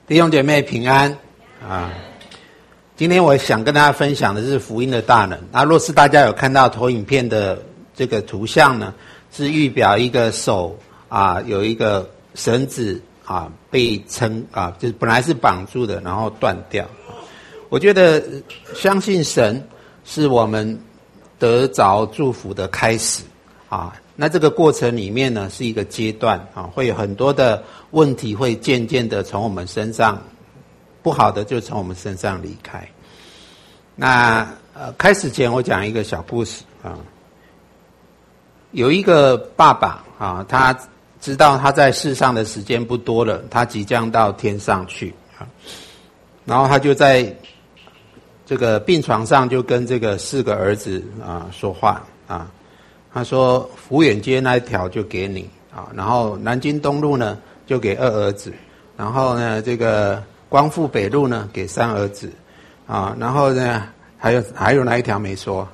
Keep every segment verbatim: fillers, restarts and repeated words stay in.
弟兄姐妹平安啊！今天我想跟大家分享的是福音的大能。那若是大家有看到投影片的这个图像呢，是预表一个手啊，有一个绳子啊被撑啊，就是本来是绑住的，然后断掉。我觉得相信神是我们得着祝福的开始啊。那这个过程里面呢，是一个阶段啊，会有很多的问题会渐渐的从我们身上，不好的就从我们身上离开。那呃，开始前我讲一个小故事啊，有一个爸爸啊，他知道他在世上的时间不多了，他即将到天上去啊，然后他就在这个病床上就跟这个四个儿子啊说话啊。他说福远街那一条就给你啊，然后南京东路呢就给二儿子，然后呢这个光复北路呢给三儿子啊，然后呢还有还有哪一条没说？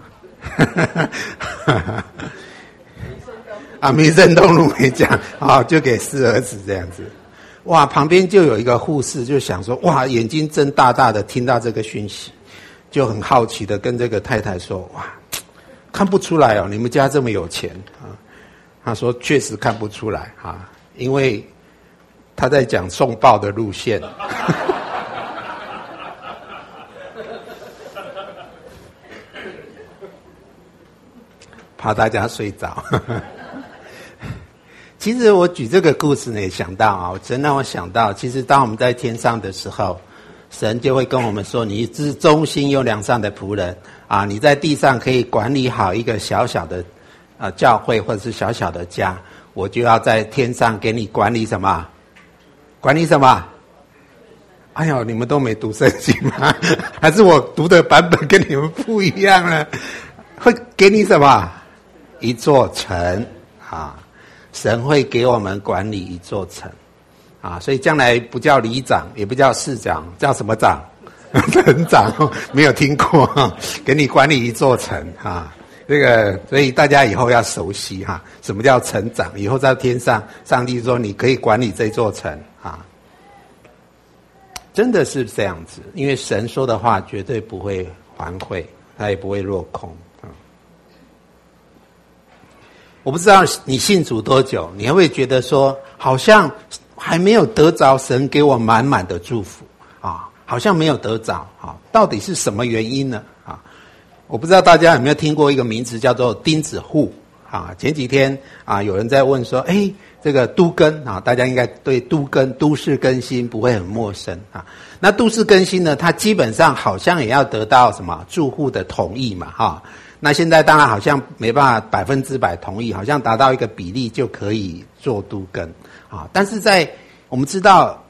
啊，民生东路没讲啊，就给四儿子这样子。哇，旁边就有一个护士就想说，哇，眼睛睁大大的听到这个讯息，就很好奇的跟这个太太说，哇，看不出来哦，你们家这么有钱啊？他说确实看不出来啊，因为他在讲送报的路线。怕大家睡着。其实我举这个故事呢，也想到啊，真让我想到，其实当我们在天上的时候，神就会跟我们说，你是忠心又良善的仆人啊，你在地上可以管理好一个小小的啊教会或者是小小的家，我就要在天上给你管理什么？管理什么？哎呦，你们都没读圣经吗？还是我读的版本跟你们不一样呢？会给你什么？一座城啊，神会给我们管理一座城啊，所以将来不叫里长，也不叫市长，叫什么长？城长，没有听过，给你管理一座城啊。这个，所以大家以后要熟悉哈，什么叫城长？以后在天上，上帝说你可以管理这座城啊，真的是这样子，因为神说的话绝对不会还会，他也不会落空啊。我不知道你信主多久，你会不会觉得说，好像还没有得着神给我满满的祝福啊？好像没有得着啊，到底是什么原因呢？啊，我不知道大家有没有听过一个名词叫做钉子户啊？前几天啊，有人在问说，哎，这个都更啊，大家应该对都更都市更新不会很陌生啊。那都市更新呢，它基本上好像也要得到什么住户的同意嘛，哈。那现在当然好像没办法百分之百同意，好像达到一个比例就可以做都更啊。但是在我们知道。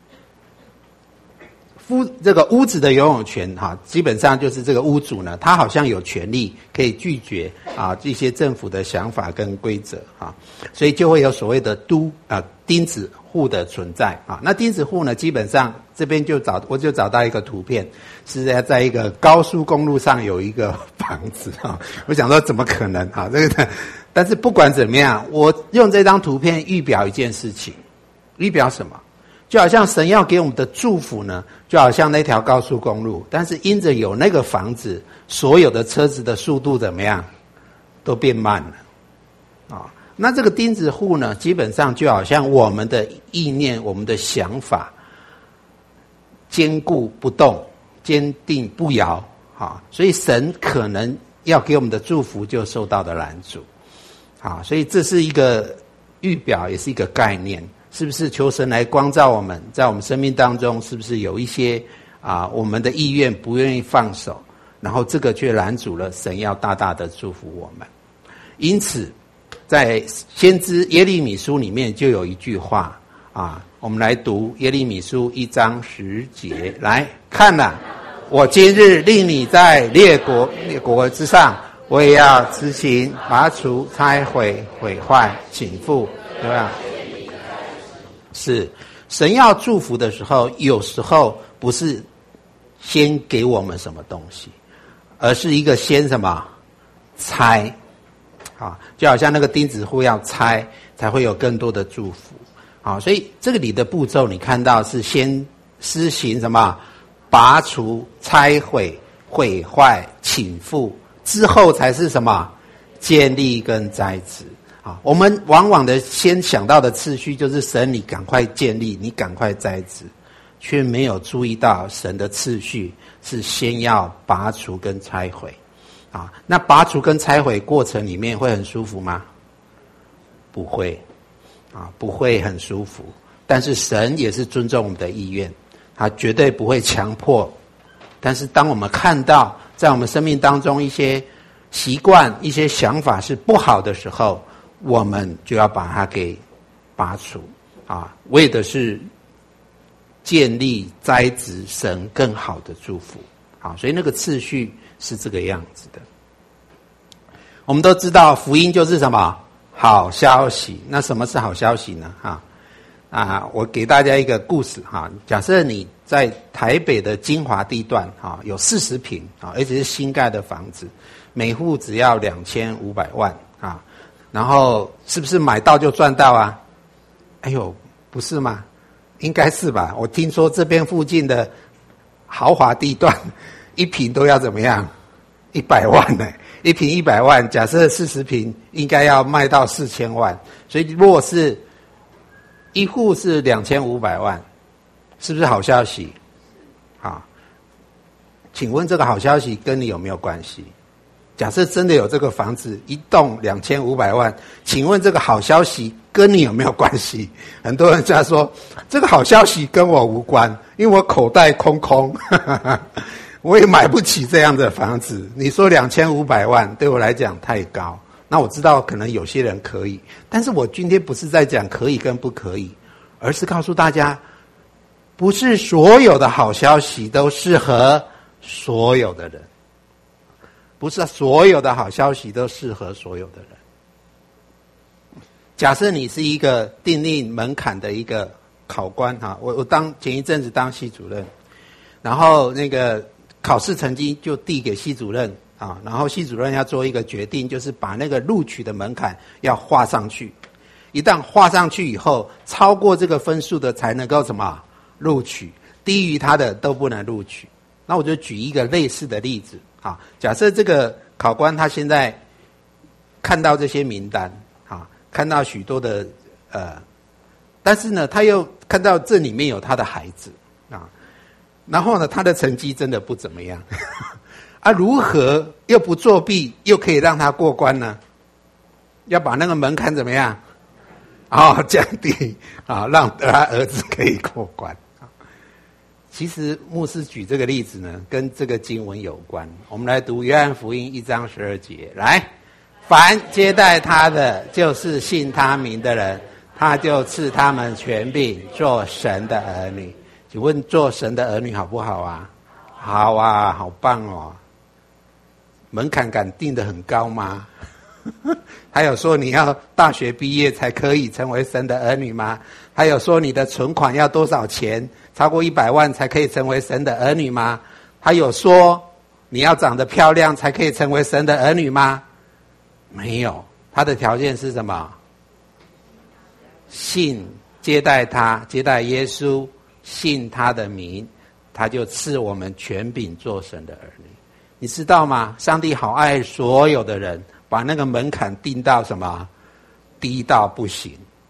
夫这个屋子的拥有权哈，基本上就是这个屋主呢，他好像有权利可以拒绝啊这些政府的想法跟规则啊，所以就会有所谓的都啊钉子户的存在啊。那钉子户呢，基本上这边就找我就找到一个图片，是在在一个高速公路上有一个房子啊。我想说怎么可能啊？这个，但是不管怎么样，我用这张图片预表一件事情，预表什么？就好像神要给我们的祝福呢，就好像那条高速公路，但是因着有那个房子，所有的车子的速度怎么样，都变慢了啊。那这个钉子户呢，基本上就好像我们的意念、我们的想法坚固不动、坚定不摇啊，所以神可能要给我们的祝福就受到了拦阻啊。所以这是一个预表，也是一个概念。是不是求神来光照我们，在我们生命当中，是不是有一些啊，我们的意愿不愿意放手，然后这个却拦阻了神要大大的祝福我们。因此，在先知耶利米书里面就有一句话啊，我们来读耶利米书一章十节，来看呐，我今日令你在列国列国之上，我也要执行拔除、拆毁、毁坏、倾覆，对吧？是神要祝福的时候，有时候不是先给我们什么东西，而是一个先什么拆啊，就好像那个钉子户要拆，才会有更多的祝福啊。所以这个里的步骤，你看到是先施行什么？拔除、拆毁、毁坏、倾覆之后才是什么？建立跟栽植。啊，我们往往的先想到的次序就是神，你赶快建立，你赶快栽植，却没有注意到神的次序是先要拔除跟拆毁。啊，那拔除跟拆毁过程里面会很舒服吗？不会，啊，不会很舒服。但是神也是尊重我们的意愿，他绝对不会强迫。但是当我们看到在我们生命当中一些习惯、一些想法是不好的时候，我们就要把它给拔除，啊，为的是建立、栽植神更好的祝福。啊，所以那个次序是这个样子的。我们都知道福音就是什么？好消息。那什么是好消息呢？哈啊，我给大家一个故事哈。假设你在台北的精华地段哈，有四十坪啊，而且是新盖的房子，每户只要两千五百万啊。然后是不是买到就赚到啊？哎呦，不是吗？应该是吧？我听说这边附近的豪华地段，一坪都要怎么样？一百万呢？一坪一百万，假设四十坪，应该要卖到四千万。所以如果是一户是两千五百万，是不是好消息？好，请问这个好消息跟你有没有关系？假设真的有这个房子一栋两千五百万，请问这个好消息跟你有没有关系？很多人在说这个好消息跟我无关，因为我口袋空空，我也买不起这样的房子。你说两千五百万对我来讲太高，那我知道可能有些人可以，但是我今天不是在讲可以跟不可以，而是告诉大家，不是所有的好消息都适合所有的人。不是所有的好消息都适合所有的人。假设你是一个订立门槛的一个考官哈，我我当前一阵子当系主任，然后那个考试成绩就递给系主任啊，然后系主任要做一个决定，就是把那个录取的门槛要画上去。一旦画上去以后，超过这个分数的才能够什么录取，低于他的都不能录取。那我就举一个类似的例子。啊，假设这个考官他现在看到这些名单，啊，看到许多的呃，但是呢，他又看到这里面有他的孩子啊，然后呢，他的成绩真的不怎么样，啊，如何又不作弊又可以让他过关呢？要把那个门槛怎么样？啊、哦，降低啊，让他儿子可以过关。其实牧师举这个例子呢，跟这个经文有关。我们来读约翰福音一章十二节，来，凡接待他的，就是信他名的人，他就赐他们权柄，做神的儿女。请问做神的儿女好不好啊？好啊，好棒哦。门槛敢定得很高吗？还有说你要大学毕业才可以成为神的儿女吗？还有说你的存款要多少钱，超过一百万才可以成为神的儿女吗？还有说你要长得漂亮才可以成为神的儿女吗？没有，他的条件是什么？信，接待他，接待耶稣，信他的名，他就赐我们权柄做神的儿女。你知道吗？上帝好爱所有的人，把那个门槛定到什么？低到不行。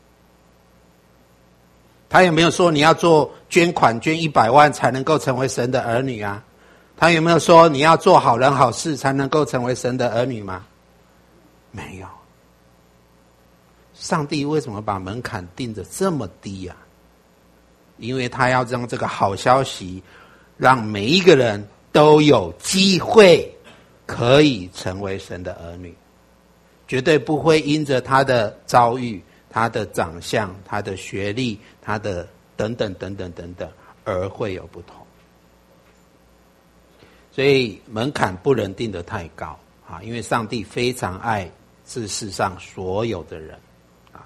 他有没有说你要做捐款捐一百万才能够成为神的儿女啊？他有没有说你要做好人好事才能够成为神的儿女吗？没有。上帝为什么把门槛定得这么低啊？因为他要让这个好消息让每一个人都有机会可以成为神的儿女，绝对不会因着他的遭遇、他的长相、他的学历、他的等等等等等等而会有不同。所以门槛不能定得太高啊，因为上帝非常爱这世上所有的人啊。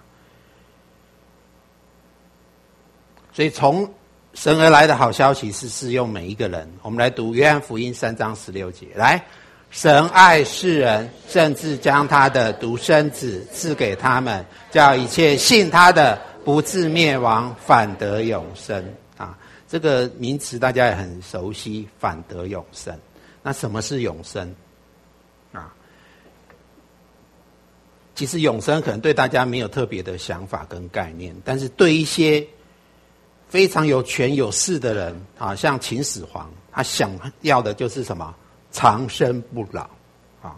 所以从神而来的好消息是适用每一个人。我们来读约翰福音三章十六节，来，神爱世人，甚至将他的独生子赐给他们，叫一切信他的不至灭亡，反得永生啊！ 这个名词大家也很熟悉，反得永生。那什么是永生啊？其实永生可能对大家没有特别的想法跟概念，但是对一些非常有权有势的人啊，像秦始皇，他想要的就是什么？长生不老啊。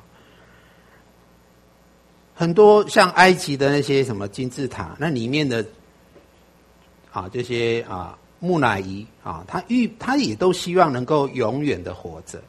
很多像埃及的那些什么金字塔，那里面的啊这些啊木乃伊啊，他预他也都希望能够永远的活着。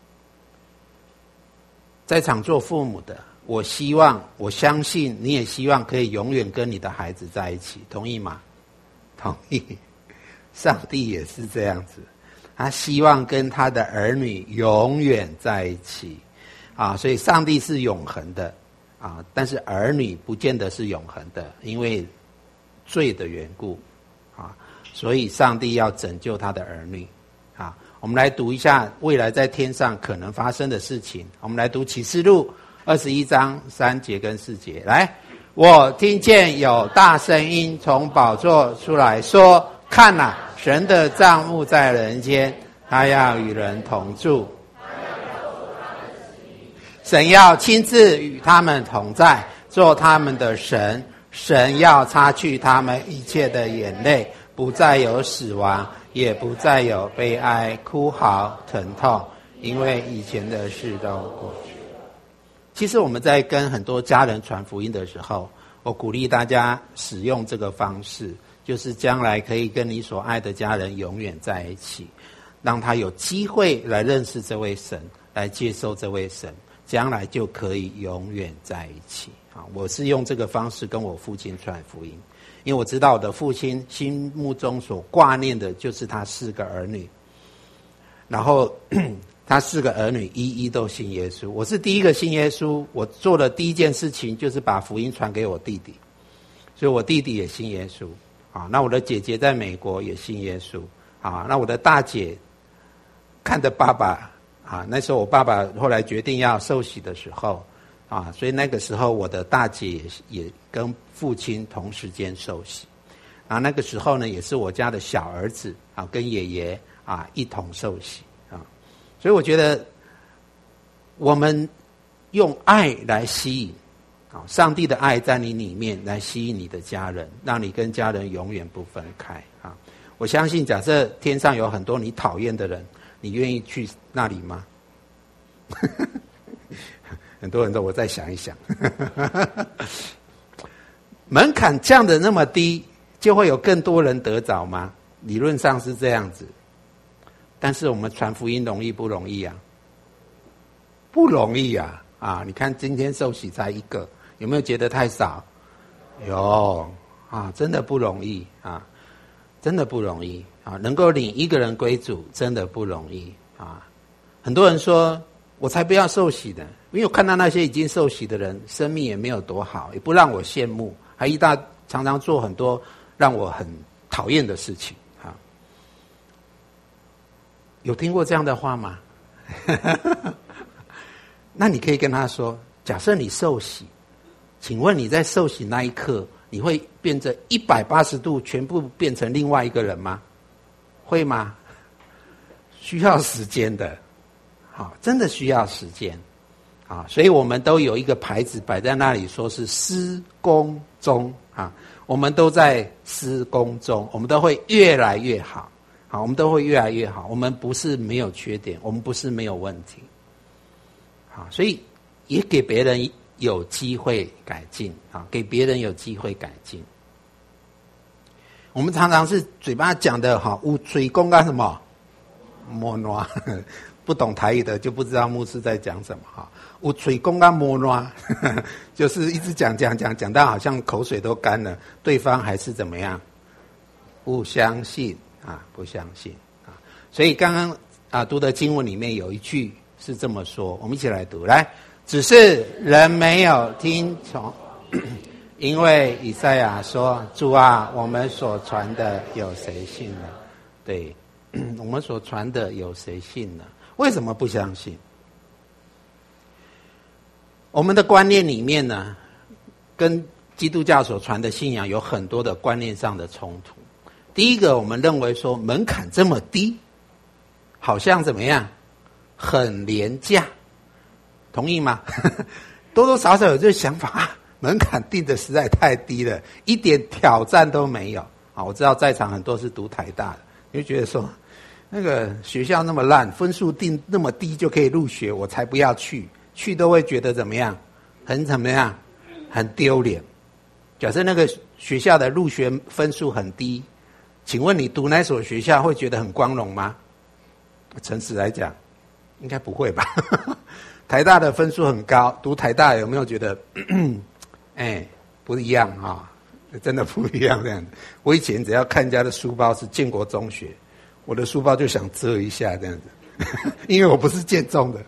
在场做父母的，我希望我相信你也希望可以永远跟你的孩子在一起，同意吗？同意。上帝也是这样子，他希望跟他的儿女永远在一起啊，所以上帝是永恒的啊，但是儿女不见得是永恒的，因为罪的缘故啊，所以上帝要拯救他的儿女啊。我们来读一下未来在天上可能发生的事情。我们来读启示录二十一章三节跟四节。来，我听见有大声音从宝座出来说，看哪，神的帐幕在人间，他要与人同住，神要亲自与他们同在，做他们的神。神要擦去他们一切的眼泪，不再有死亡，也不再有悲哀、哭嚎、疼痛，因为以前的事都过去。其实我们在跟很多家人传福音的时候，我鼓励大家使用这个方式，就是将来可以跟你所爱的家人永远在一起，让他有机会来认识这位神，来接受这位神，将来就可以永远在一起。我是用这个方式跟我父亲传福音，因为我知道我的父亲心目中所挂念的就是他四个儿女，然后他四个儿女一一都信耶稣。我是第一个信耶稣，我做的第一件事情就是把福音传给我弟弟，所以我弟弟也信耶稣啊。那我的姐姐在美国也信耶稣啊。那我的大姐看着爸爸啊，那时候我爸爸后来决定要受洗的时候啊，所以那个时候我的大姐也也跟父亲同时间受洗，然后那个时候呢，也是我家的小儿子啊跟爷爷啊一同受洗啊，所以我觉得我们用爱来吸引啊，上帝的爱在你里面来吸引你的家人，让你跟家人永远不分开啊。我相信，假设天上有很多你讨厌的人，你愿意去那里吗？很多人说我再想一想。门槛降得那么低，就会有更多人得着吗？理论上是这样子，但是我们传福音容易不容易啊？不容易啊！啊，你看今天受洗才一个，有没有觉得太少？有啊，真的不容易啊，真的不容易啊！能够领一个人归主，真的不容易啊！很多人说，我才不要受洗的，因为我看到那些已经受洗的人，生命也没有多好，也不让我羡慕，还一大常常做很多让我很讨厌的事情啊！有听过这样的话吗？那你可以跟他说，假设你受洗，请问你在受洗那一刻，你会变成一百八十度全部变成另外一个人吗？会吗？需要时间的。好，真的需要时间啊，所以我们都有一个牌子摆在那里，说是施工中啊，我们都在施工中，我们都会越来越好，好，我们都会越来越好，我们不是没有缺点，我们不是没有问题，好，所以也给别人有机会改进啊，给别人有机会改进。我们常常是嘴巴讲的哈，有嘴讲干什么？摸挪。不懂台语的就不知道牧师在讲什么哈。有嘴讲啊摸挪，就是一直讲讲讲讲到好像口水都干了，对方还是怎么样？不相信啊，不相信啊。所以刚刚啊读的经文里面有一句是这么说，我们一起来读来。只是人没有听从，因为以赛亚说：“主啊，我们所传的有谁信呢？”对，我们所传的有谁信呢？为什么不相信？我们的观念里面呢，跟基督教所传的信仰有很多的观念上的冲突。 第一个，我们认为说门槛这么低，好像怎么样，很廉价，同意吗？多多少少有这个想法啊，门槛定的实在太低了，一点挑战都没有啊！我知道在场很多是读台大的，你就觉得说，那个学校那么烂，分数定那么低就可以入学，我才不要去，去都会觉得怎么样，很怎么样，很丢脸。假设那个学校的入学分数很低，请问你读那所学校会觉得很光荣吗？诚实来讲，应该不会吧？台大的分数很高，读台大有没有觉得，哎，不一样啊、哦？真的不一样这样子。我以前只要看人家的书包是建国中学，我的书包就想遮一下这样子，因为我不是建中的。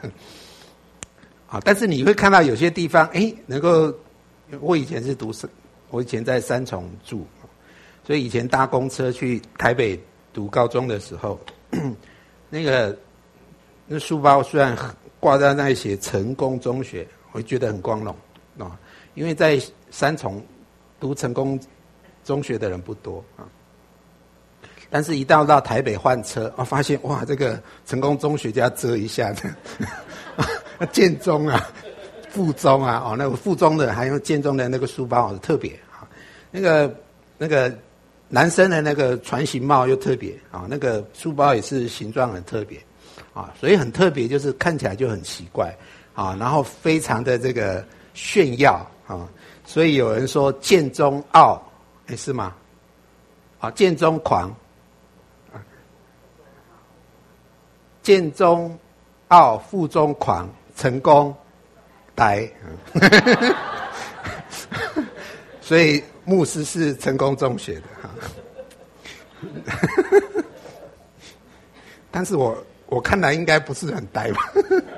啊，但是你会看到有些地方，哎，能够，我以前是读，我以前在三重住，所以以前搭公车去台北读高中的时候，那个那书包虽然挂在那里写成功中学，我觉得很光荣啊，因为在三重读成功中学的人不多啊。但是，一到到台北换车，我发现哇，这个成功中学就要遮一下的，建中啊、附中啊，哦，那个附中的还有建中的那个书包特别啊，那个那个男生的那个船型帽又特别啊，那个书包也是形状很特别啊，所以很特别，就是看起来就很奇怪啊，然后非常的这个炫耀啊，所以有人说建中傲，哎是吗？啊，建中狂。建中傲，附中狂，成功呆，所以牧师是成功中学的哈。但是我我看来应该不是很呆吧？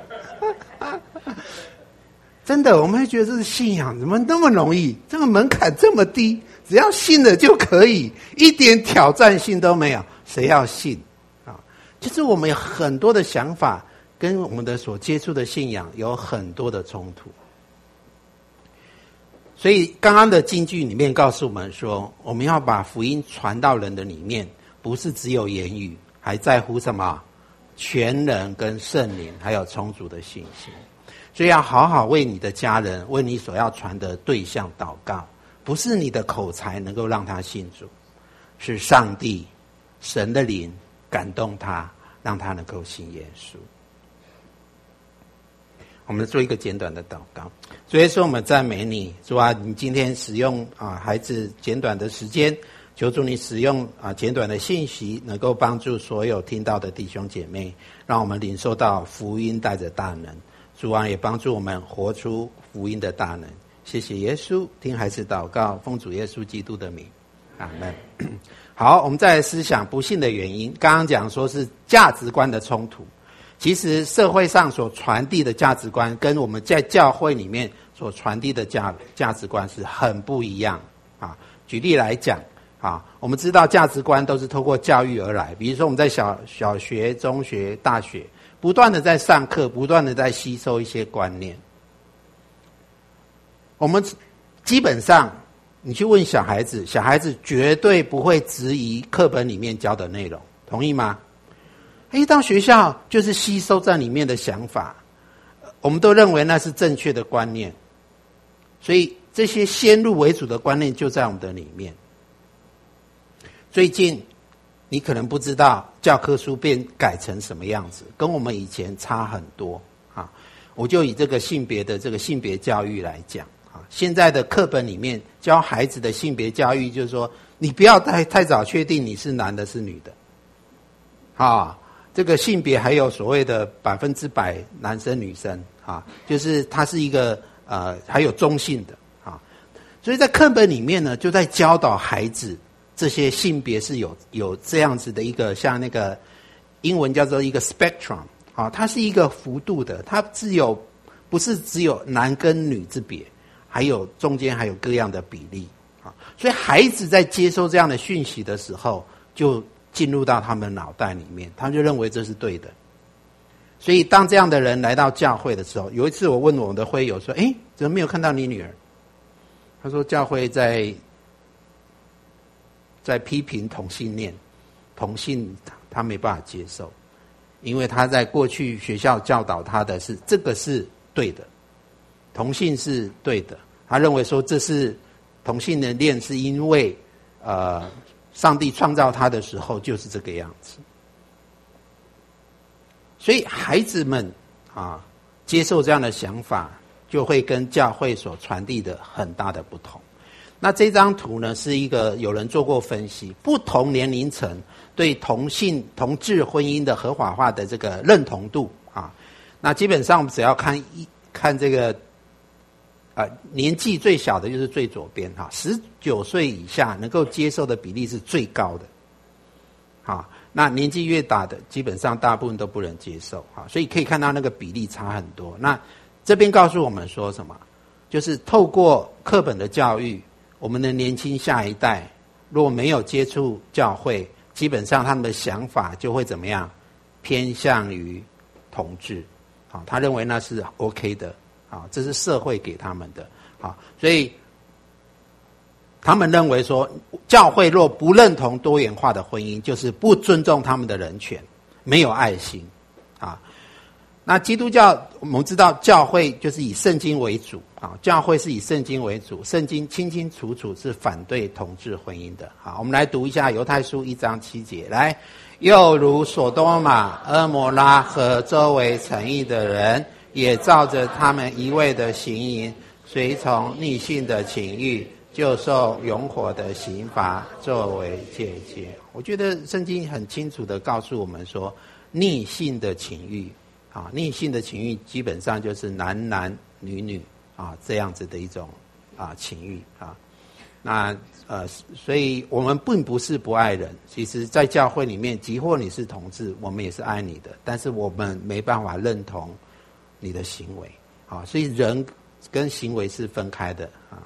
真的，我们会觉得这是信仰，怎么那么容易？这个门槛这么低，只要信了就可以，一点挑战性都没有，谁要信？就是我们有很多的想法，跟我们的所接触的信仰有很多的冲突。所以刚刚的金句里面告诉我们说，我们要把福音传到人的里面，不是只有言语，还在乎什么？全人跟圣灵，还有充足的信心。所以要好好为你的家人，为你所要传的对象祷告，不是你的口才能够让他信主，是上帝、神的灵感动他，让他能够信耶稣。我们做一个简短的祷告。主耶稣，我们赞美你，主啊，你今天使用啊孩子简短的时间，求主你使用啊简短的信息，能够帮助所有听到的弟兄姐妹，让我们领受到福音带着大能。主啊，也帮助我们活出福音的大能。谢谢耶稣，听孩子祷告，奉主耶稣基督的名，阿们。好，我们再来思想不幸的原因。刚刚讲说是价值观的冲突，其实社会上所传递的价值观，跟我们在教会里面所传递的价价值观是很不一样啊。举例来讲啊，我们知道价值观都是透过教育而来，比如说我们在小小学、中学、大学，不断的在上课，不断的在吸收一些观念。我们基本上，你去问小孩子，小孩子绝对不会质疑课本里面教的内容，同意吗？一到学校就是吸收在里面的想法，我们都认为那是正确的观念，所以这些先入为主的观念就在我们的里面。最近你可能不知道教科书变改成什么样子，跟我们以前差很多啊。我就以这个性别的这个性别教育来讲啊，现在的课本里面教孩子的性别教育，就是说你不要太太早确定你是男的是女的啊。这个性别还有所谓的百分之百男生女生啊，就是它是一个呃还有中性的啊，所以在课本里面呢，就在教导孩子这些性别是有有这样子的一个，像那个英文叫做一个 spectrum 啊，它是一个幅度的，它是有不是只有男跟女之别，还有中间还有各样的比例啊，所以孩子在接收这样的讯息的时候，就进入到他们脑袋里面，他们就认为这是对的。所以当这样的人来到教会的时候，有一次我问我们的会友说，诶，怎么没有看到你女儿？他说教会在在批评同性恋，同性他没办法接受，因为他在过去学校教导他的是这个是对的，同性是对的，他认为说这是同性的恋是因为呃上帝创造他的时候就是这个样子，所以孩子们啊接受这样的想法，就会跟教会所传递的很大的不同。那这张图呢，是一个有人做过分析，不同年龄层对同性同志婚姻的合法化的这个认同度啊。那基本上我们只要看一看这个，呃，年纪最小的就是最左边哈，十九岁以下能够接受的比例是最高的，好，那年纪越大的，基本上大部分都不能接受啊，所以可以看到那个比例差很多。那这边告诉我们说什么？就是透过课本的教育，我们的年轻下一代如果没有接触教会，基本上他们的想法就会怎么样？偏向于同志，好，他认为那是 OK 的，好，这是社会给他们的，好，所以他们认为说，教会若不认同多元化的婚姻，就是不尊重他们的人权，没有爱心，啊。那基督教我们知道教会就是以圣经为主啊，教会是以圣经为主，圣经清清楚楚是反对同志婚姻的。好，我们来读一下犹太书一章七节，来，又如所多玛、蛾摩拉和周围城邑的人，也照着他们一味的行淫，随从逆性的情欲，就受永火的刑罚作为戒戒。我觉得圣经很清楚的告诉我们说，逆性的情欲啊，逆性的情欲基本上就是男男女女啊这样子的一种啊情欲啊。那呃，所以我们并不是不爱人，其实在教会里面，即或你是同志，我们也是爱你的，但是我们没办法认同你的行为啊，所以人跟行为是分开的啊。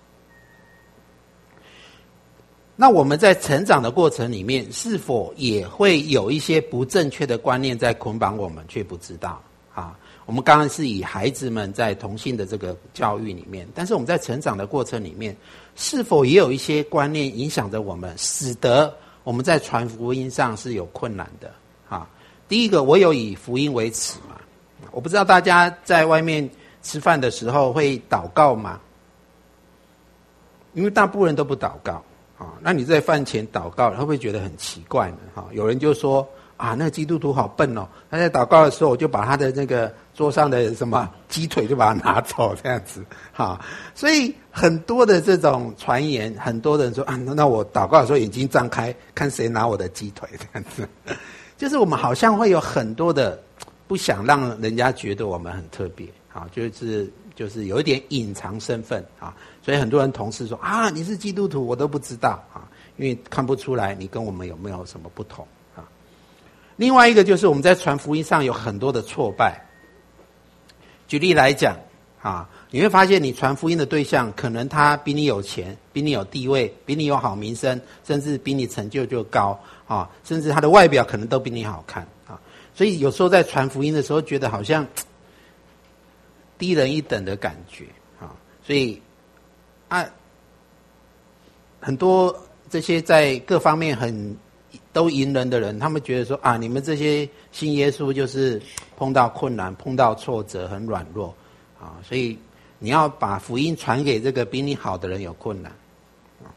那我们在成长的过程里面，是否也会有一些不正确的观念在捆绑我们，却不知道啊？我们刚刚是以孩子们在同性的这个教育里面，但是我们在成长的过程里面，是否也有一些观念影响着我们，使得我们在传福音上是有困难的啊？第一个，我有以福音为耻嘛？我不知道大家在外面吃饭的时候会祷告吗？因为大部分人都不祷告。啊，那你在饭前祷告，会不会觉得很奇怪呢？哈，有人就说啊，那个基督徒好笨哦，他在祷告的时候，我就把他的那个桌上的什么鸡腿就把它拿走，这样子，哈，所以很多的这种传言，很多人说啊，那我祷告的时候眼睛张开，看谁拿我的鸡腿，这样子，就是我们好像会有很多的不想让人家觉得我们很特别，啊，就是就是有一点隐藏身份啊。所以很多人同事说啊，你是基督徒，我都不知道啊，因为看不出来你跟我们有没有什么不同啊。另外一个就是我们在传福音上有很多的挫败。举例来讲啊，你会发现你传福音的对象可能他比你有钱，比你有地位，比你有好名声，甚至比你成就就高啊，甚至他的外表可能都比你好看啊。所以有时候在传福音的时候，觉得好像低人一等的感觉啊，所以。啊，很多这些在各方面很都赢人的人，他们觉得说啊，你们这些信耶稣就是碰到困难、碰到挫折，很软弱啊，所以你要把福音传给这个比你好的人有困难啊。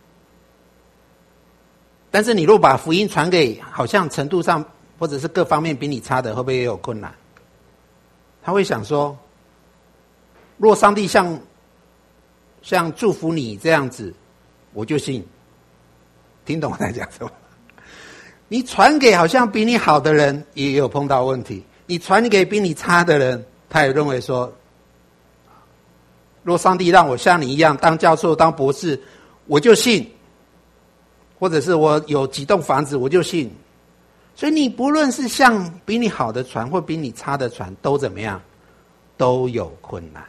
但是你若把福音传给好像程度上或者是各方面比你差的，会不会也有困难？他会想说，若上帝像像祝福你这样子，我就信。听懂我在讲什么？你传给好像比你好的人，也有碰到问题；你传给比你差的人，他也认为说，若上帝让我像你一样当教授、当博士，我就信；或者是我有几栋房子，我就信。所以你不论是向比你好的传，或比你差的传，都怎么样，都有困难。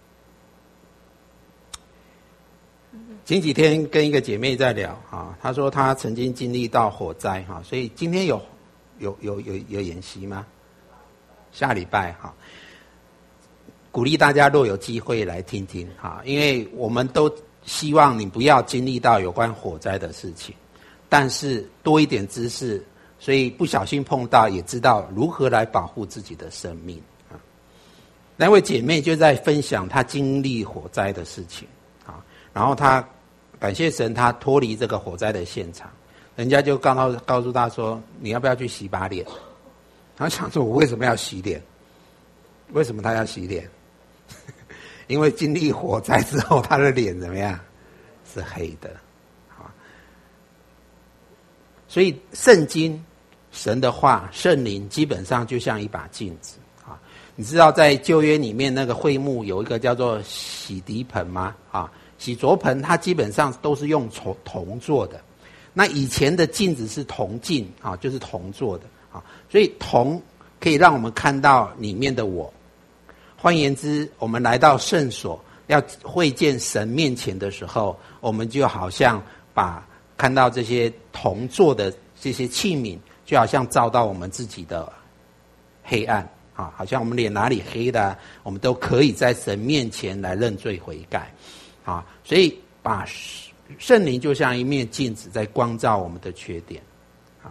前几天跟一个姐妹在聊啊，她说她曾经经历到火灾哈，所以今天有有有有有演习吗？下礼拜哈，鼓励大家若有机会来听听哈，因为我们都希望你不要经历到有关火灾的事情，但是多一点知识，所以不小心碰到也知道如何来保护自己的生命啊。那位姐妹就在分享她经历火灾的事情啊，然后她感谢神，她脱离这个火灾的现场，人家就告诉告诉她说，你要不要去洗把脸？她想说，我为什么要洗脸？为什么她要洗脸？因为经历火灾之后，她的脸怎么样？是黑的啊。所以圣经、神的话、圣灵基本上就像一把镜子啊。你知道在旧约里面那个会幕有一个叫做洗涤盆吗？啊，洗濯盆它基本上都是用铜铜做的。那以前的镜子是铜镜啊，就是铜做的啊，所以铜可以让我们看到里面的我。换言之，我们来到圣所要会见神面前的时候，我们就好像把看到这些铜做的这些器皿，就好像照到我们自己的黑暗啊，好像我们脸哪里黑的，我们都可以在神面前来认罪悔改啊。所以把圣灵就像一面镜子，在光照我们的缺点啊。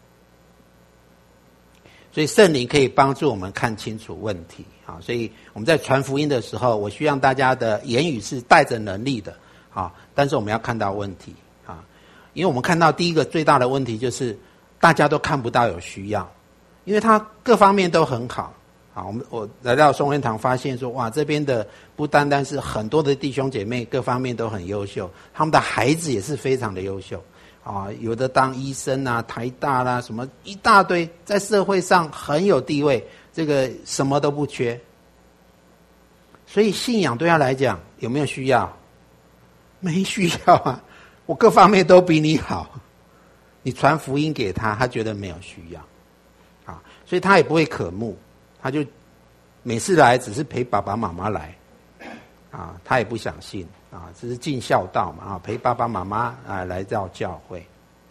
所以圣灵可以帮助我们看清楚问题啊。所以我们在传福音的时候，我希望大家的言语是带着能力的啊，但是我们要看到问题啊，因为我们看到第一个最大的问题就是大家都看不到有需要，因为他各方面都很好啊。我们我来到松恩堂发现说，哇，这边的不单单是很多的弟兄姐妹各方面都很优秀，他们的孩子也是非常的优秀啊，有的当医生啊，台大啦、啊，什么一大堆，在社会上很有地位，这个什么都不缺。所以信仰对他来讲有没有需要？没需要啊，我各方面都比你好。你传福音给他，他觉得没有需要啊，所以他也不会渴慕，他就每次来只是陪爸爸妈妈来啊，他也不想信啊，只是尽孝道嘛啊，陪爸爸妈妈啊来到教会。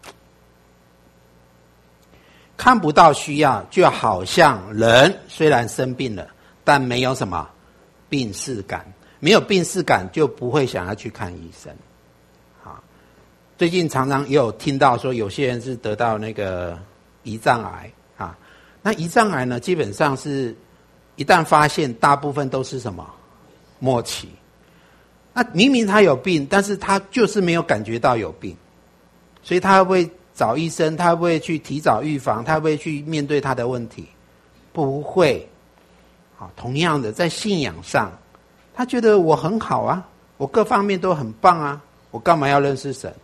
看不到需要，就好像人虽然生病了，但没有什么病识感，没有病识感就不会想要去看医生。啊，最近常常也有听到说，有些人是得到那个胰脏癌啊，那胰脏癌呢，基本上是一旦发现，大部分都是什么末期。那明明他有病，但是他就是没有感觉到有病，所以他会不会找医生？他会不会去提早预防？他会不会去面对他的问题？不会。好，同样的，在信仰上，他觉得我很好啊，我各方面都很棒啊，我干嘛要认识神？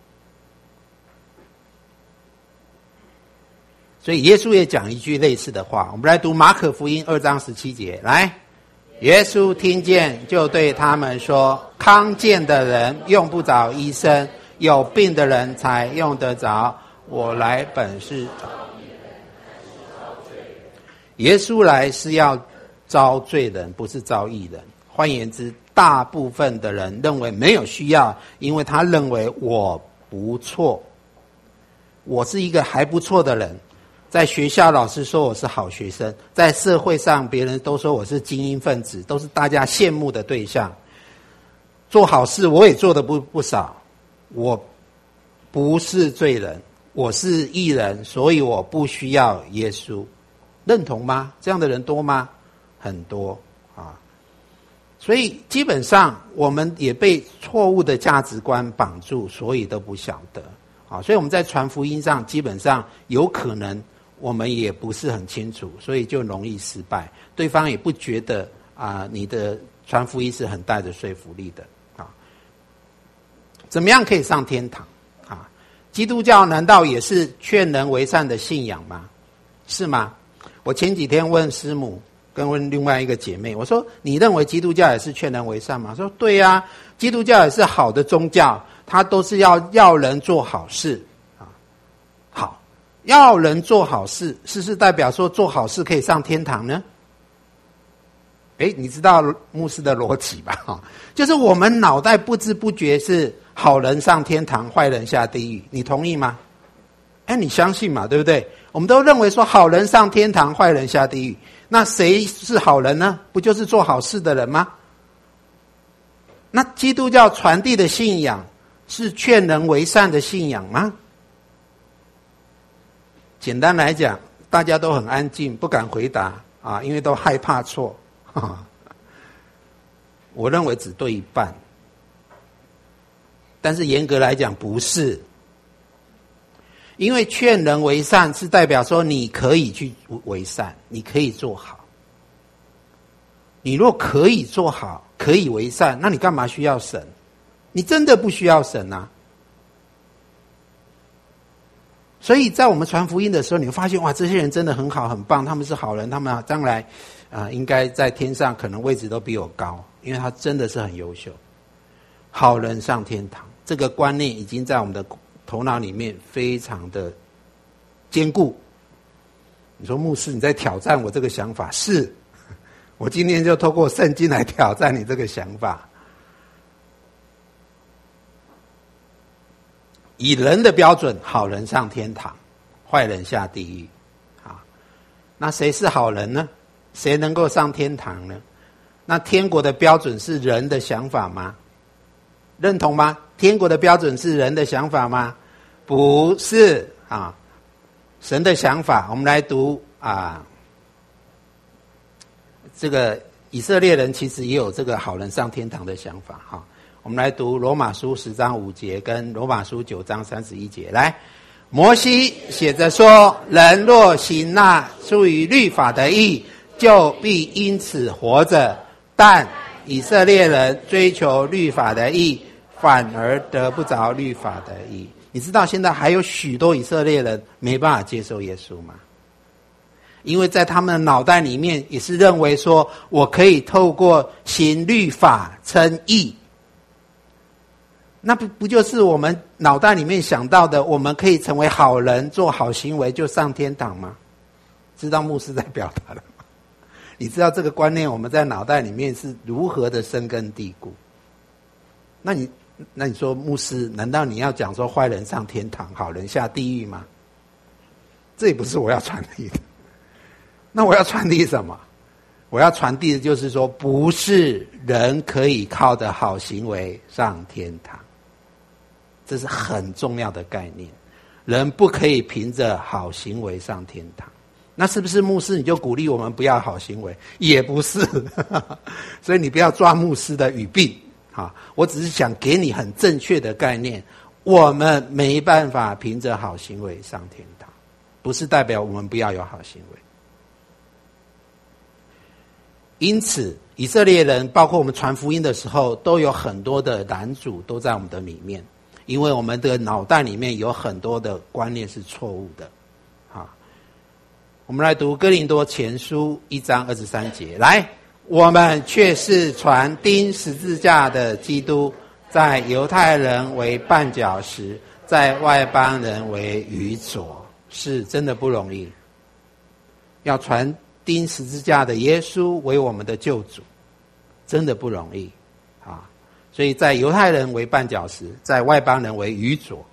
所以耶稣也讲一句类似的话，我们来读马可福音二章十七节，来。耶稣听见，就对他们说：康健的人用不着医生，有病的人才用得着。我来本是耶稣来是要招罪人，不是招义人。换言之，大部分的人认为没有需要，因为他认为我不错，我是一个还不错的人。在学校老师说我是好学生，在社会上别人都说我是精英分子，都是大家羡慕的对象。做好事我也做的不不少，我不是罪人，我是义人，所以我不需要耶稣。认同吗？这样的人多吗？很多啊。所以基本上我们也被错误的价值观绑住，所以都不晓得啊。所以我们在传福音上基本上有可能我们也不是很清楚，所以就容易失败。对方也不觉得啊，你的传福音是很带着说服力的啊。怎么样可以上天堂啊？基督教难道也是劝人为善的信仰吗？是吗？我前几天问师母，跟问另外一个姐妹，我说你认为基督教也是劝人为善吗？说对啊，基督教也是好的宗教，它都是要要人做好事啊。好，要人做好事，是不是代表说做好事可以上天堂呢？诶，你知道牧师的逻辑吧？就是我们脑袋不知不觉是好人上天堂，坏人下地狱，你同意吗？诶，你相信嘛，对不对？我们都认为说好人上天堂，坏人下地狱，那谁是好人呢？不就是做好事的人吗？ 那基督教传递的信仰是劝人为善的信仰吗？简单来讲，大家都很安静，不敢回答啊，因为都害怕错。呵呵，我认为只对一半，但是严格来讲不是，因为劝人为善是代表说你可以去为善，你可以做好。你若可以做好，可以为善，那你干嘛需要神？你真的不需要神啊。所以在我们传福音的时候，你会发现哇，这些人真的很好很棒，他们是好人，他们将来啊、呃、应该在天上可能位置都比我高，因为他真的是很优秀。好人上天堂，这个观念已经在我们的头脑里面非常的坚固。你说牧师你在挑战我这个想法，是我今天就透过圣经来挑战你这个想法。以人的标准，好人上天堂，坏人下地狱。啊，那谁是好人呢？谁能够上天堂呢？那天国的标准是人的想法吗？认同吗？天国的标准是人的想法吗？不是啊，神的想法。我们来读啊，这个以色列人其实也有这个好人上天堂的想法哈。我们来读罗马书十章五节跟罗马书九章三十一节。来，摩西写着说，人若行那出于律法的义，就必因此活着。但以色列人追求律法的义，反而得不着律法的义。你知道现在还有许多以色列人没办法接受耶稣吗？因为在他们的脑袋里面也是认为说，我可以透过行律法称义。那不不就是我们脑袋里面想到的，我们可以成为好人，做好行为就上天堂吗？知道牧师在表达了吗？你知道这个观念我们在脑袋里面是如何的深根蒂固？那你那你说牧师，难道你要讲说坏人上天堂，好人下地狱吗？这也不是我要传递的。那我要传递什么？我要传递的就是说，不是人可以靠的好行为上天堂。这是很重要的概念，人不可以凭着好行为上天堂。那是不是牧师你就鼓励我们不要好行为？也不是所以你不要抓牧师的语病啊！我只是想给你很正确的概念，我们没办法凭着好行为上天堂，不是代表我们不要有好行为。因此以色列人包括我们传福音的时候，都有很多的拦阻都在我们的里面，因为我们的脑袋里面有很多的观念是错误的。好，我们来读哥林多前书一章二十三节。来，我们却是传钉十字架的基督，在犹太人为绊脚石，在外邦人为愚拙。是真的不容易，要传钉十字架的耶稣为我们的救主，真的不容易啊！所以在犹太人为绊脚石，在外邦人为愚拙。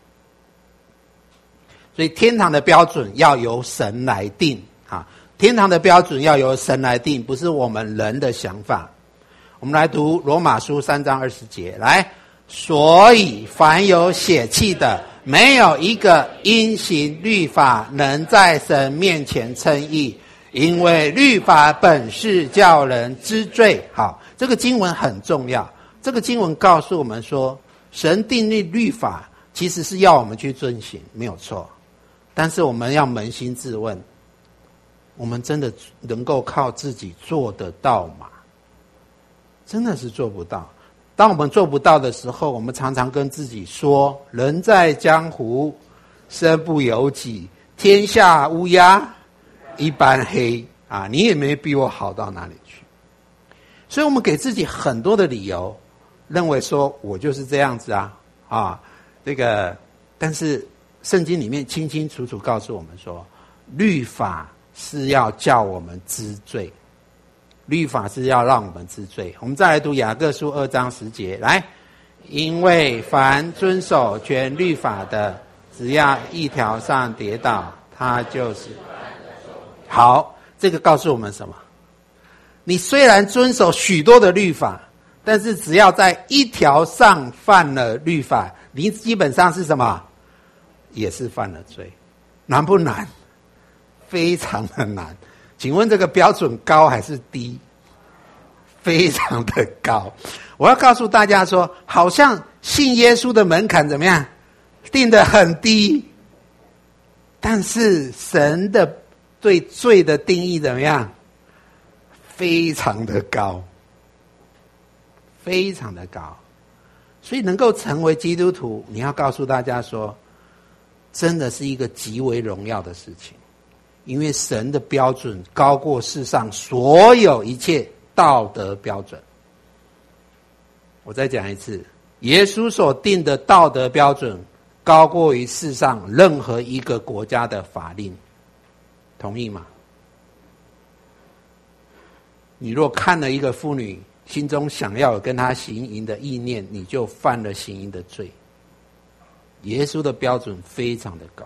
所以天堂的标准要由神来定啊！天堂的标准要由神来定，不是我们人的想法。我们来读罗马书三章二十节。来，所以凡有血气的，没有一个因行律法能在神面前称义，因为律法本是叫人知罪。好，这个经文很重要。这个经文告诉我们说，神订立律法其实是要我们去遵行，没有错。但是我们要扪心自问，我们真的能够靠自己做得到吗？真的是做不到。当我们做不到的时候，我们常常跟自己说，人在江湖，身不由己，天下乌鸦一般黑啊！你也没比我好到哪里去。所以我们给自己很多的理由，认为说我就是这样子啊啊，这个，但是圣经里面清清楚楚告诉我们说，律法是要叫我们知罪，律法是要让我们知罪。我们再来读雅各书二章十节。来，因为凡遵守全律法的，只要一条上跌倒，他就是好。这个告诉我们什么？你虽然遵守许多的律法， 但是只要在一条上犯了律法，你基本上是什么？也是犯了罪。难不难？非常的难。请问这个标准高还是低？非常的高。我要告诉大家说，好像信耶稣的门槛怎么样？定得很低。但是神的对罪的定义怎么样？非常的高。非常的高。所以能够成为基督徒，你要告诉大家说，真的是一个极为荣耀的事情。因为神的标准高过世上所有一切道德标准。我再讲一次，耶稣所定的道德标准高过于世上任何一个国家的法令。同意吗？你若看了一个妇女，心中想要有跟她行淫的意念，你就犯了行淫的罪。耶稣的标准非常的高。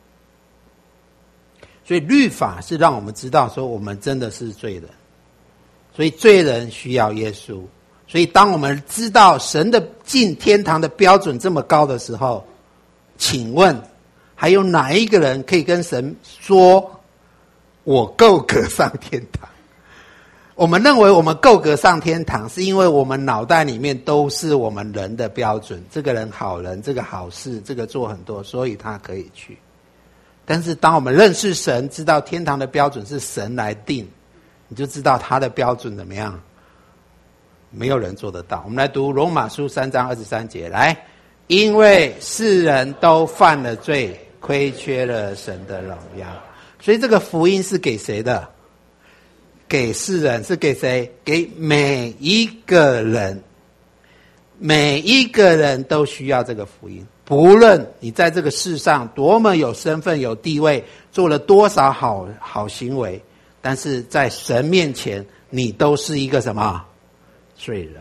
所以律法是让我们知道说我们真的是罪人，所以罪人需要耶稣。所以当我们知道神的进天堂的标准这么高的时候，请问还有哪一个人可以跟神说我够格上天堂？我们认为我们够格上天堂，是因为我们脑袋里面都是我们人的标准，这个人好人，这个好事，这个做很多，所以他可以去。但是当我们认识神，知道天堂的标准是神来定，你就知道他的标准怎么样，没有人做得到。我们来读罗马书三章二十三节，来，因为世人都犯了罪，亏缺了神的荣耀。所以这个福音是给谁的？给世人。是给谁？给每一个人。每一个人都需要这个福音。不论你在这个世上多么有身份有地位，做了多少好好行为，但是在神面前你都是一个什么？罪人。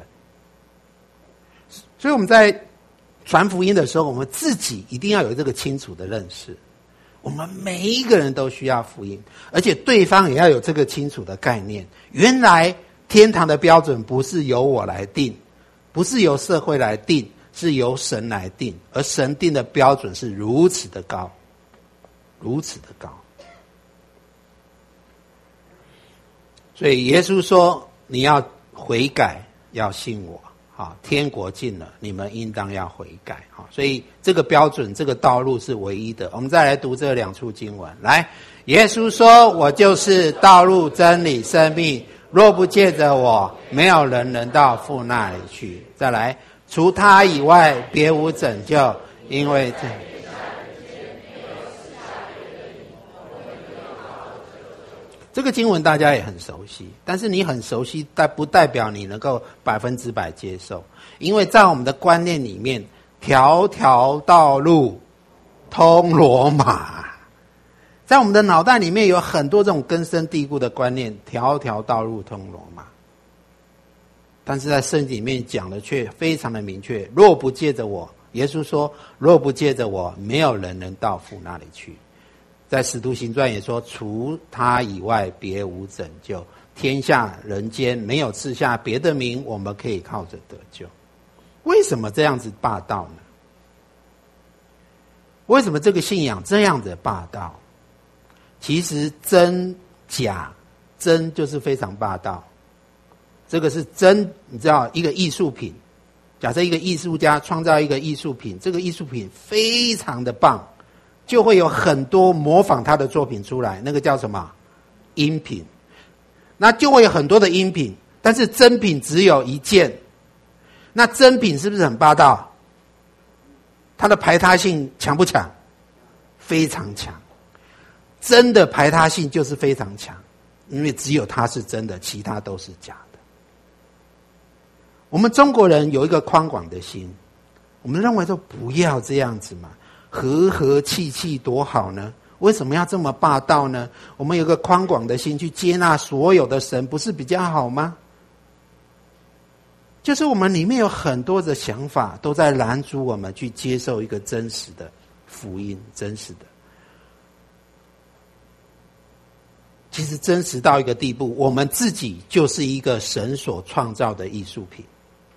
所以我们在传福音的时候，我们自己一定要有这个清楚的认识，我们每一个人都需要福音，而且对方也要有这个清楚的概念。原来天堂的标准不是由我来定，不是由社会来定，是由神来定，而神定的标准是如此的高，如此的高。所以耶稣说，你要悔改，要信我，好，天国近了，你们应当要悔改。好，所以这个标准，这个道路是唯一的。我们再来读这两处经文。来，耶稣说，我就是道路真理生命，若不借着我，没有人能到父那里去。再来，除他以外别无拯救，因为这这个经文大家也很熟悉，但是你很熟悉但不代表你能够百分之百接受。因为在我们的观念里面，条条道路通罗马，在我们的脑袋里面有很多这种根深蒂固的观念，条条道路通罗马。但是在圣经里面讲的却非常的明确，若不借着我，耶稣说，若不借着我，没有人能到父那里去。在使徒行传也说，除他以外别无拯救，天下人间没有赐下别的名，我们可以靠着得救。为什么这样子霸道呢？为什么这个信仰这样子霸道？其实真假，真就是非常霸道。这个是真，你知道，一个艺术品，假设一个艺术家创造一个艺术品，这个艺术品非常的棒，就会有很多模仿他的作品出来，那个叫什么？音品。那就会有很多的音品，但是真品只有一件。那真品是不是很霸道？它的排他性强不强？非常强。真的排他性就是非常强，因为只有它是真的，其他都是假的。我们中国人有一个宽广的心，我们认为说不要这样子嘛，和和气气多好呢？为什么要这么霸道呢？我们有个宽广的心去接纳所有的神，不是比较好吗？就是我们里面有很多的想法都在拦阻我们去接受一个真实的福音，真实的。其实真实到一个地步，我们自己就是一个神所创造的艺术品。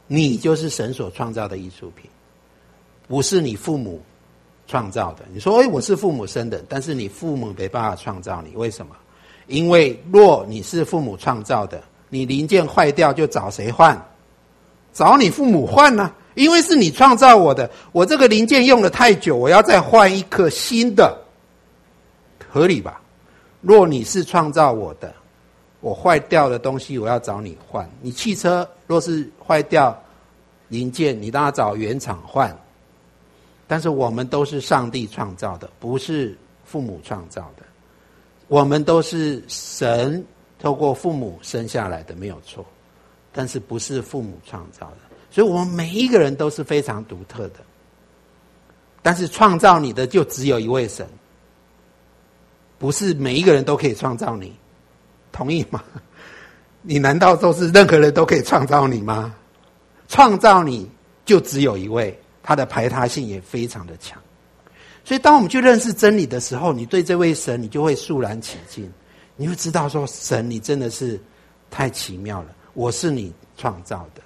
你就是神所创造的艺术品，不是你父母创造的。你说，哎，我是父母生的，但是你父母没办法创造你，为什么？因为若你是父母创造的，你零件坏掉就找谁换？找你父母换啊，因为是你创造我的，我这个零件用了太久，我要再换一颗新的，合理吧？若你是创造我的，我坏掉的东西我要找你换。你汽车若是坏掉零件，你当然找原厂换。但是我们都是上帝创造的，不是父母创造的。我们都是神透过父母生下来的，没有错，但是不是父母创造的。所以我们每一个人都是非常独特的，但是创造你的就只有一位神，不是每一个人都可以创造你，同意吗？你难道都是任何人都可以创造你吗？创造你就只有一位，他的排他性也非常的强。所以当我们去认识真理的时候，你对这位神你就会肃然起敬，你会知道说，神你真的是太奇妙了，我是你创造的。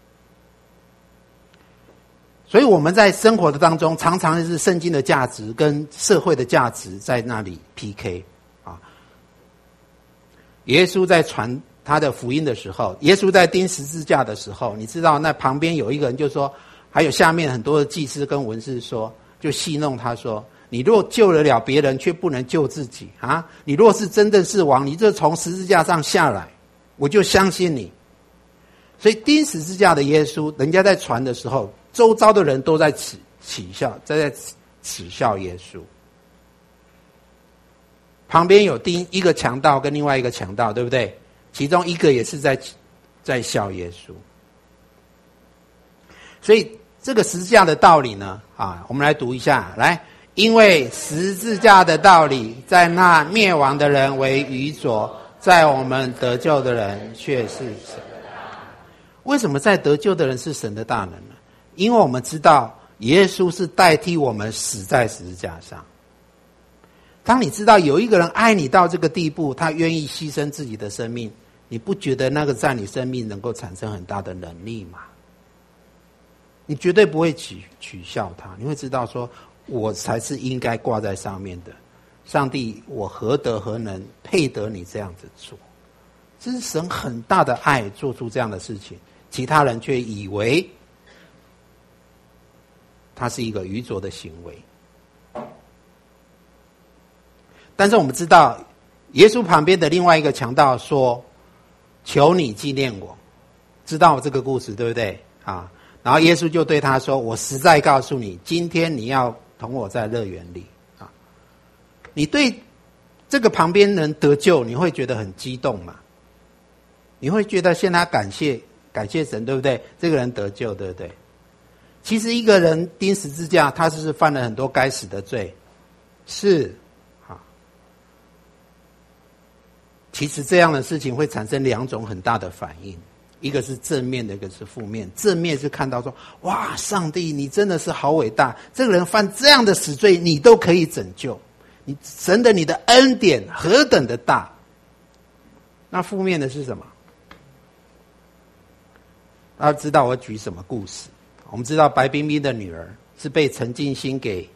所以我们在生活的当中，常常是圣经的价值跟社会的价值在那里 P K 啊。耶稣在传他的福音的时候，耶稣在钉十字架的时候，你知道那旁边有一个人就说，还有下面很多的祭司跟文士说，就戏弄他说，你若救得了别人却不能救自己啊！你若是真正是王，你就从十字架上下来，我就相信你。所以钉十字架的耶稣，人家在传的时候，周遭的人都在耻耻笑，在在耻笑耶稣。旁边有钉一个强盗跟另外一个强盗，对不对？其中一个也是在在笑耶稣。所以这个十字架的道理呢，啊，我们来读一下，来，因为十字架的道理，在那灭亡的人为愚拙，在我们得救的人却是神。为什么在得救的人是神的大能呢？因为我们知道耶稣是代替我们死在十字架上。当你知道有一个人爱你到这个地步，他愿意牺牲自己的生命，你不觉得那个在你生命能够产生很大的能力吗？你绝对不会取取笑他，你会知道说，我才是应该挂在上面的。上帝，我何德何能配得你这样子做？这是神很大的爱做出这样的事情，其他人却以为他是一个愚拙的行为。但是我们知道，耶稣旁边的另外一个强盗说，求你纪念我。知道这个故事对不对啊？然后耶稣就对他说，我实在告诉你，今天你要同我在乐园里啊。你对这个旁边人得救，你会觉得很激动嘛？你会觉得向他感谢感谢神，对不对？这个人得救，对不对？其实一个人钉十字架，他是不是犯了很多该死的罪？是啊。其实这样的事情会产生两种很大的反应，一个是正面的，一个是负面。正面是看到说，哇，上帝你真的是好伟大，这个人犯这样的死罪你都可以拯救，你神的你的恩典何等的大。那负面的是什么？大家知道我举什么故事？我们知道白冰冰的女儿是被陈进兴给，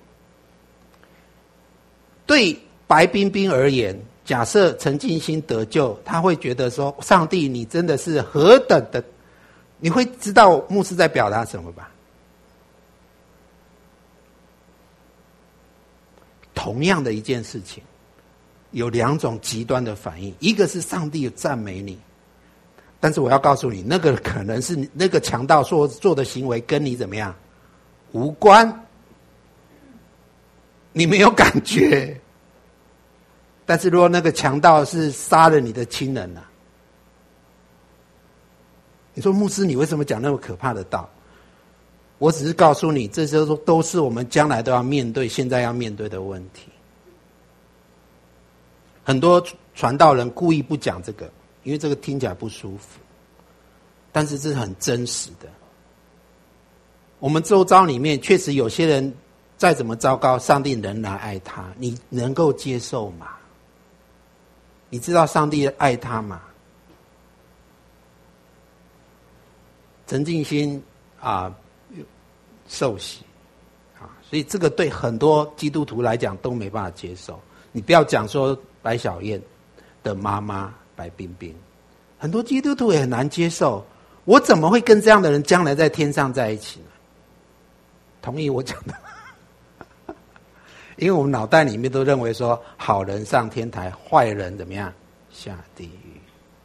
对白冰冰而言，假设陈进兴得救，他会觉得说，上帝你真的是何等的，你会知道牧师在表达什么吧？同样的一件事情，有两种极端的反应，一个是上帝赞美你，但是我要告诉你，那个可能是那个强盗所做的行为跟你怎么样无关，你没有感觉。但是如果那个强盗是杀了你的亲人啊，你说牧师你为什么讲那么可怕的道？我只是告诉你，这些都是我们将来都要面对，现在要面对的问题。很多传道人故意不讲这个，因为这个听起来不舒服，但是这是很真实的。我们周遭里面确实有些人再怎么糟糕，上帝仍然爱他，你能够接受吗？你知道上帝爱他吗？ 陈进兴啊受洗啊，所以这个对很多基督徒来讲都没办法接受。你不要讲说白小燕的妈妈白冰冰，很多基督徒也很难接受。我怎么会跟这样的人将来在天上在一起呢？同意我讲的？因为我们脑袋里面都认为说，好人上天台，坏人怎么样下地狱。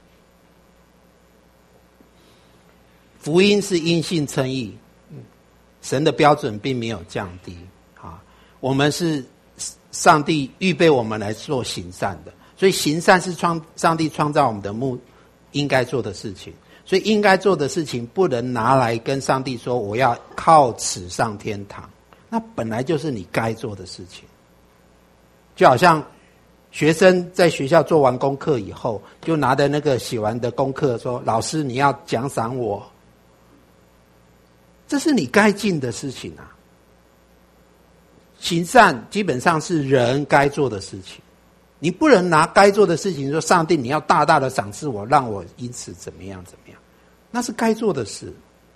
福音是因信称义，神的标准并没有降低啊。我们是上帝预备我们来做行善的，所以行善是创上帝创造我们的目应该做的事情。所以应该做的事情不能拿来跟上帝说我要靠此上天堂，那本来就是你该做的事情。就好像学生在学校做完功课以后，就拿着那个写完的功课说，老师你要奖赏我，这是你该尽的事情啊。行善基本上是人该做的事情，你不能拿该做的事情说，上帝你要大大的赏赐我，让我因此怎么样怎么样，那是该做的事。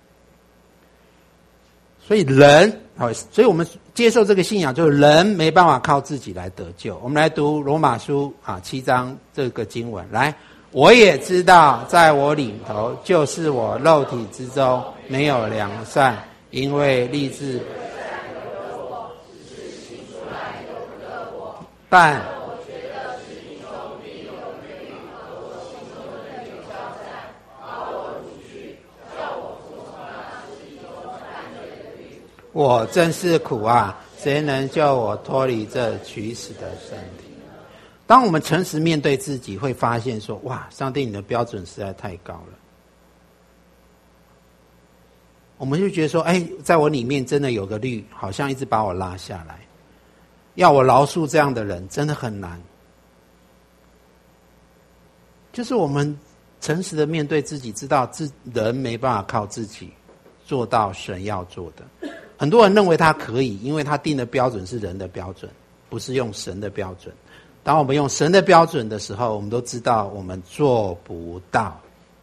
所以人，所以我们接受这个信仰，就是人没办法靠自己来得救。我们来读罗马书啊七章这个经文，来，我也知道在我里头，就是我肉体之中没有良善，因为立志但我真是苦啊，谁能救我脱离这取死的身体？当我们诚实面对自己，会发现说，哇，上帝你的标准实在太高了。我们就觉得说，哎，在我里面真的有个律，好像一直把我拉下来，要我饶恕这样的人真的很难。就是我们诚实的面对自己，知道自人没办法靠自己做到神要做的。很多人认为他可以，因为他定的标准是人的标准，不是用神的标准。当我们用神的标准的时候，我们都知道我们做不到。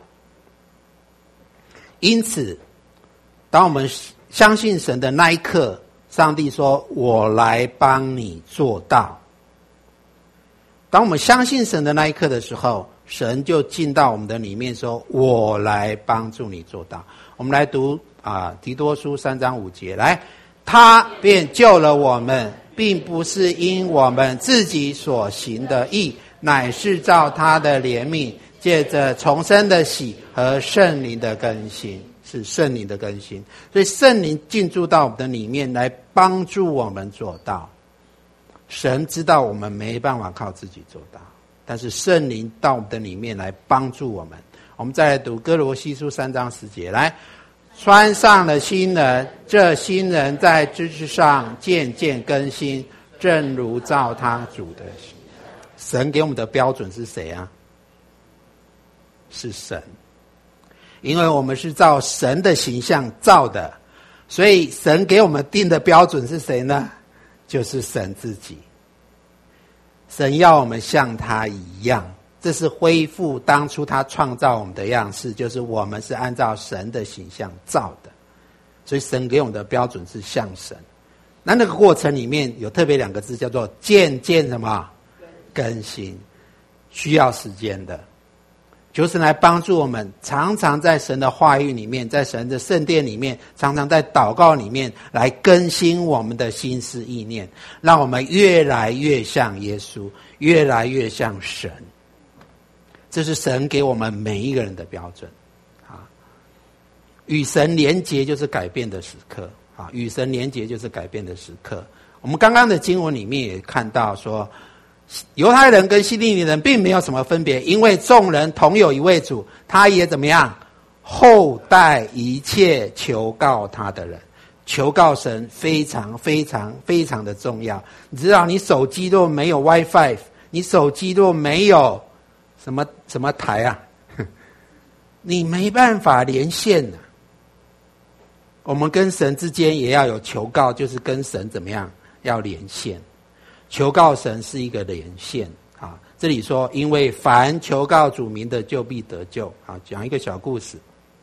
因此当我们相信神的那一刻，上帝说我来帮你做到。当我们相信神的那一刻的时候，神就进到我们的里面说，我来帮助你做到。我们来读啊，提多书三章五节，来，他便救了我们，并不是因我们自己所行的义，乃是照他的怜悯，借着重生的喜和圣灵的更新，是圣灵的更新。所以圣灵进驻到我们的里面，来帮助我们做到。神知道我们没办法靠自己做到，但是圣灵到我们的里面来帮助我们。我们再来读哥罗西书三章十节，来，穿上了新人，这新人在知识上渐渐更新，正如照他主的形。神给我们的标准是谁啊？是神。因为我们是照神的形象造的，所以神给我们定的标准是谁呢？就是神自己。神要我们像他一样，这是恢复当初他创造我们的样式，就是我们是按照神的形象造的，所以神给我们的标准是像神。那那个过程里面有特别两个字，叫做渐渐什么更新，需要时间的。求神来帮助我们，常常在神的话语里面，在神的圣殿里面，常常在祷告里面来更新我们的心思意念，让我们越来越像耶稣，越来越像神。这是神给我们每一个人的标准啊！与神连结就是改变的时刻啊！与神连结就是改变的时刻。我们刚刚的经文里面也看到说，犹太人跟希利尼人并没有什么分别，因为众人同有一位主，他也怎么样？厚待一切求告他的人。求告神非常非常非常的重要。你知道，你手机若没有 WiFi， 你手机若没有什么什么台啊，你没办法连线啊。我们跟神之间也要有求告，就是跟神怎么样？要连线。求告神是一个连线啊！这里说，因为凡求告主名的，就必得救啊！讲一个小故事。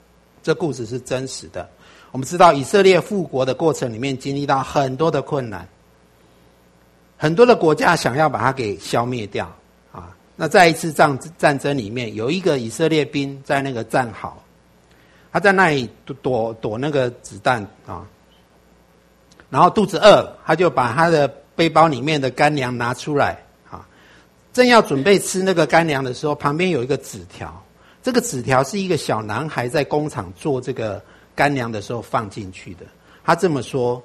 这故事是真实的。我们知道以色列复国的过程里面经历到很多的困难，很多的国家想要把它给消灭掉啊。那在一次战战争里面，有一个以色列兵在那个战壕，他在那里躲躲那个子弹啊，然后肚子饿，他就把他的背包里面的干粮拿出来啊，正要准备吃那个干粮的时候，旁边有一个纸条，这个纸条是一个小男孩在工厂做这个干粮的时候放进去的。他这么说：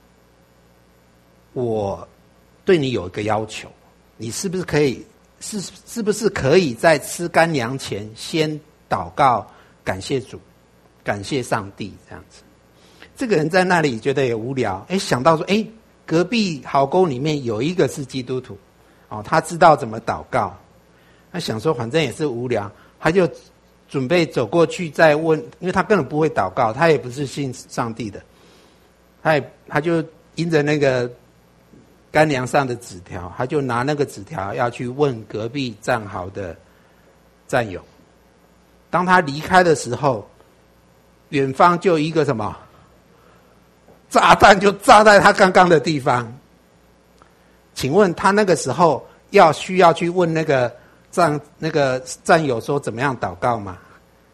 我对你有一个要求，你是不是可以是是不是可以在吃干粮前先祷告感谢主，感谢上帝这样子。这个人在那里觉得也无聊，诶想到说诶隔壁壕沟里面有一个是基督徒哦，他知道怎么祷告，他想说反正也是无聊，他就准备走过去再问，因为他根本不会祷告，他也不是信上帝的，他也他就因着那个干粮上的纸条，他就拿那个纸条要去问隔壁战壕的战友。当他离开的时候，远方就一个什么炸弹就炸在他刚刚的地方。请问他那个时候要需要去问那个战那个战友说怎么样祷告吗？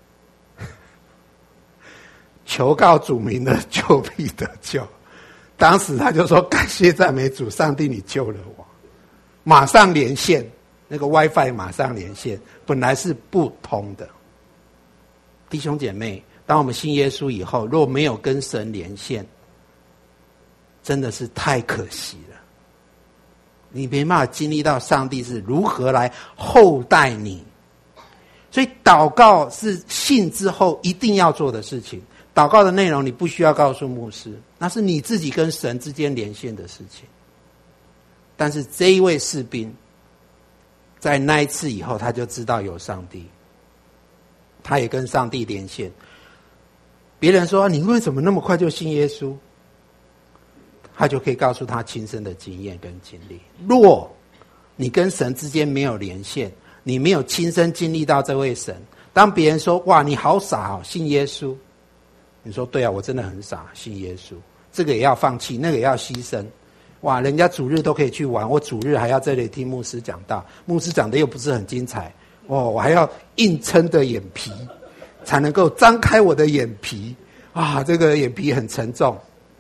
求告主名的救必得救。当时他就说感谢赞美主，上帝你救了我，马上连线，那个 WiFi 马上连线，本来是不通的。弟兄姐妹，当我们信耶稣以后，若没有跟神连线，真的是太可惜了。你没办法经历到上帝是如何来厚待你。所以祷告是信之后一定要做的事情。祷告的内容你不需要告诉牧师，那是你自己跟神之间连线的事情。但是这一位士兵在那一次以后，他就知道有上帝，他也跟上帝连线。别人说你为什么那么快就信耶稣，他就可以告诉他亲身的经验跟经历。若你跟神之间没有连线，你没有亲身经历到这位神，当别人说哇你好傻哦，信耶稣，你说对啊，我真的很傻，信耶稣，这个也要放弃，那个也要牺牲。哇，人家主日都可以去玩，我主日还要在这里听牧师讲道，牧师讲的又不是很精彩哦，我还要硬撑的眼皮才能够张开我的眼皮啊，这个眼皮很沉重，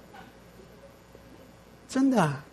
真的啊。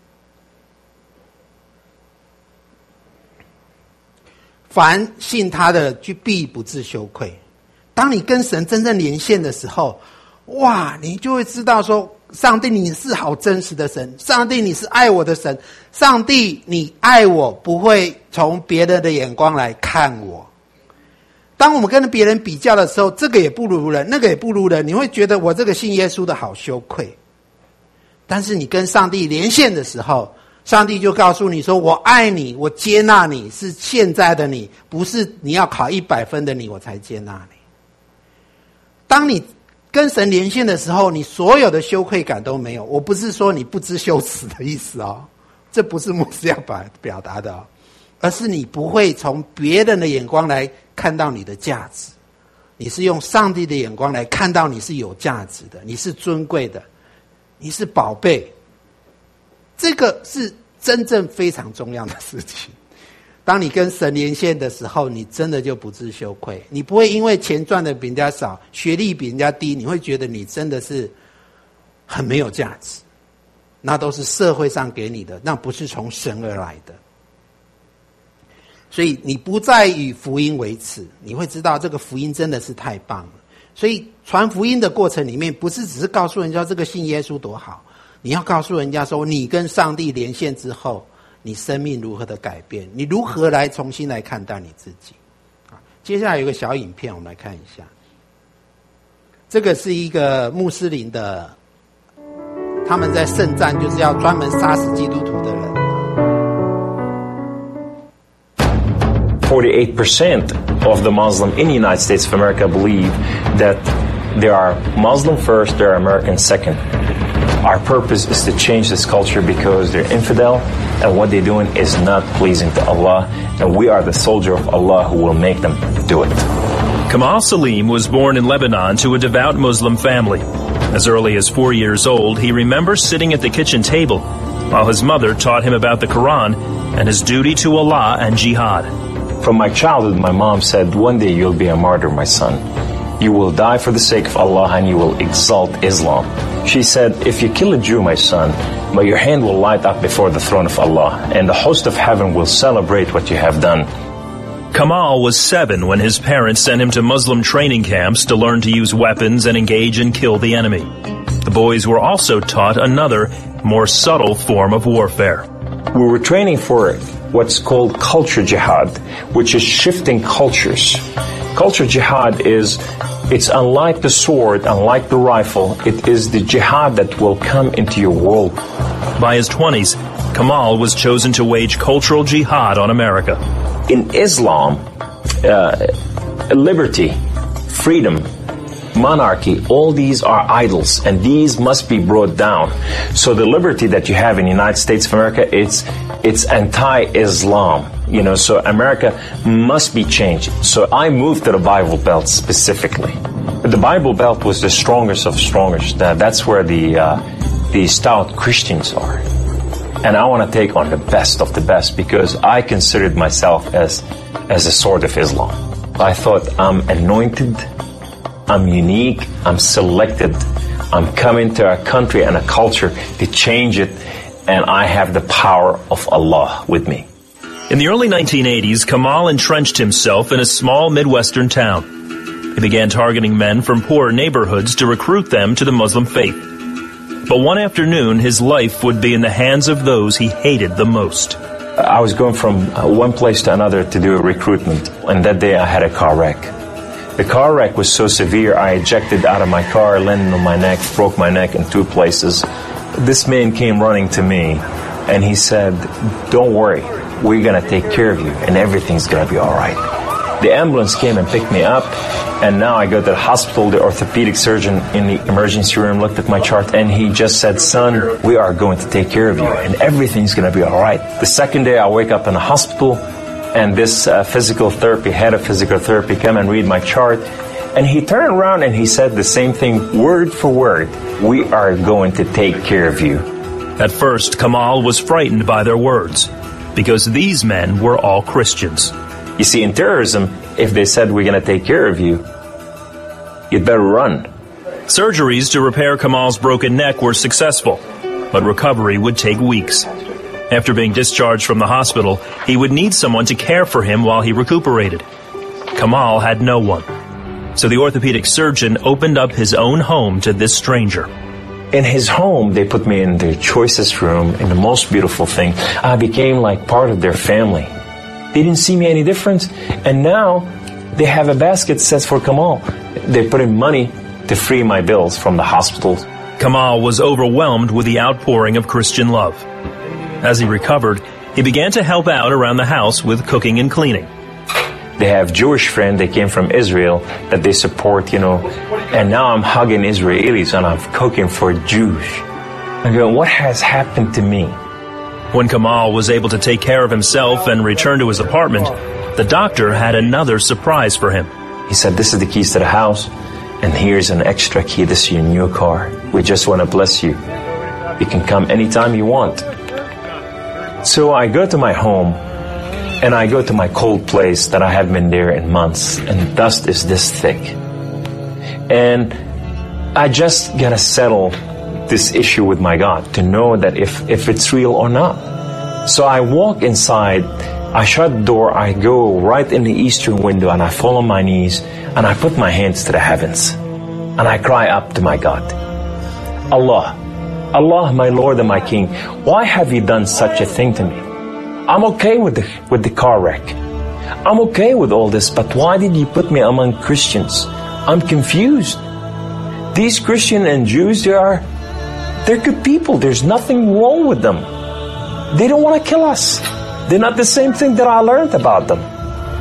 凡信他的就必不致羞愧。当你跟神真正连线的时候，哇，你就会知道说，上帝你是好真实的神，上帝你是爱我的神，上帝你爱我，不会从别人的眼光来看我。当我们跟别人比较的时候，这个也不如人，那个也不如人，你会觉得我这个信耶稣的好羞愧。但是你跟上帝连线的时候，上帝就告诉你说，我爱你，我接纳你，是现在的你，不是你要考一百分的你我才接纳你。当你跟神连线的时候，你所有的羞愧感都没有。我不是说你不知羞耻的意思哦，这不是牧师要表达的哦，而是你不会从别人的眼光来看到你的价值，你是用上帝的眼光来看到你是有价值的，你是尊贵的，你是宝贝。这个是真正非常重要的事情。当你跟神连线的时候，你真的就不自羞愧，你不会因为钱赚的比人家少，学历比人家低，你会觉得你真的是很没有价值，那都是社会上给你的，那不是从神而来的。所以你不再以福音为耻，你会知道这个福音真的是太棒了。所以传福音的过程里面，不是只是告诉人家这个信耶稣多好，你要告诉人家说，你跟上帝连线之后，你生命如何的改变，你如何来重新来看待你自己。接下来有一个小影片，我们来看一下。这个是一个穆斯林的，他们在圣战就是要专门杀死基督徒的人。 forty-eight percent of the Muslim in the United States of America believe that there are Muslim first, there are American second. Our purpose is to change this culture because they're infidel and what they're doing is not pleasing to Allah, and we are the soldier of Allah who will make them do it. Kamal Salim was born in Lebanon to a devout Muslim family. As early as four years old, he remembers sitting at the kitchen table while his mother taught him about the Quran and his duty to Allah and jihad. From my childhood, my mom said, one day you'll be a martyr, my son. You will die for the sake of Allah and you will exalt Islam. She said, if you kill a Jew, my son, but your hand will light up before the throne of Allah, and the host of heaven will celebrate what you have done. Kamal was seven when his parents sent him to Muslim training camps to learn to use weapons and engage and kill the enemy. The boys were also taught another, more subtle form of warfare. We were training for what's called culture jihad, which is shifting cultures. Culture jihad is, it's unlike the sword, unlike the rifle, it is the jihad that will come into your world. By his twenties, Kamal was chosen to wage cultural jihad on America. In Islam, uh, liberty, freedom, monarchy, all these are idols, and these must be brought down. So the liberty that you have in the United States of America, it's it's anti-Islam. You know, so America must be changed. So I moved to the Bible Belt specifically. The Bible Belt was the strongest of strongest. Uh, that's where the uh, the stout Christians are. And I want to take on the best of the best because I considered myself as as a sword of Islam. I thought I'm anointed, I'm unique, I'm selected, I'm coming to a country and a culture to change it, and I have the power of Allah with me. In the early nineteen eighties, Kamal entrenched himself in a small Midwestern town. He began targeting men from poor neighborhoods to recruit them to the Muslim faith. But one afternoon, his life would be in the hands of those he hated the most. I was going from one place to another to do a recruitment, and that day I had a car wreck. The car wreck was so severe, I ejected out of my car, landed on my neck, broke my neck in two places. This man came running to me, and he said, don't worry, we're going to take care of you, and everything's going to be all right. The ambulance came and picked me up, and now I go to the hospital. The orthopedic surgeon in the emergency room looked at my chart, and he just said, son, we are going to take care of you, and everything's going to be all right. The second day, I wake up in the hospital, and this uh, physical therapy, head of physical therapy, come and read my chart, and he turned around and he said the same thing, word for word, we are going to take care of you. At first, Kamal was frightened by their words, because these men were all Christians. You see, in terrorism, if they said we're going to take care of you, you'd better run. Surgeries to repair Kamal's broken neck were successful, but recovery would take weeks. After being discharged from the hospital, he would need someone to care for him while he recuperated. Kamal had no one. So the orthopedic surgeon opened up his own home to this stranger. In his home, they put me in their choicest room, in the most beautiful thing. I became like part of their family. They didn't see me any different. And now they have a basket that says for Kamal. They put in money to free my bills from the hospital. Kamal was overwhelmed with the outpouring of Christian love. As he recovered, he began to help out around the house with cooking and cleaning. They have Jewish friends, they came from Israel, that they support, you know. And now I'm hugging Israelis and I'm cooking for Jews. I go, what has happened to me? When Kamal was able to take care of himself and return to his apartment, the doctor had another surprise for him. He said, this is the keys to the house, and here's an extra key. This is your new car. We just want to bless you. You can come anytime you want. So I go to my home, and I go to my cold place that I haven't been there in months, and the dust is this thick. And I just gotta settle this issue with my God to know that if, if it's real or not. So I walk inside, I shut the door, I go right in the eastern window, and I fall on my knees, and I put my hands to the heavens, and I cry up to my God. Allah, Allah, my Lord and my King, why have you done such a thing to me? I'm okay with the, with the car wreck. I'm okay with all this, but why did you put me among Christians? I'm confused. These Christians and Jews, they are, they're good people. There's nothing wrong with them. They don't want to kill us. They're not the same thing that I learned about them.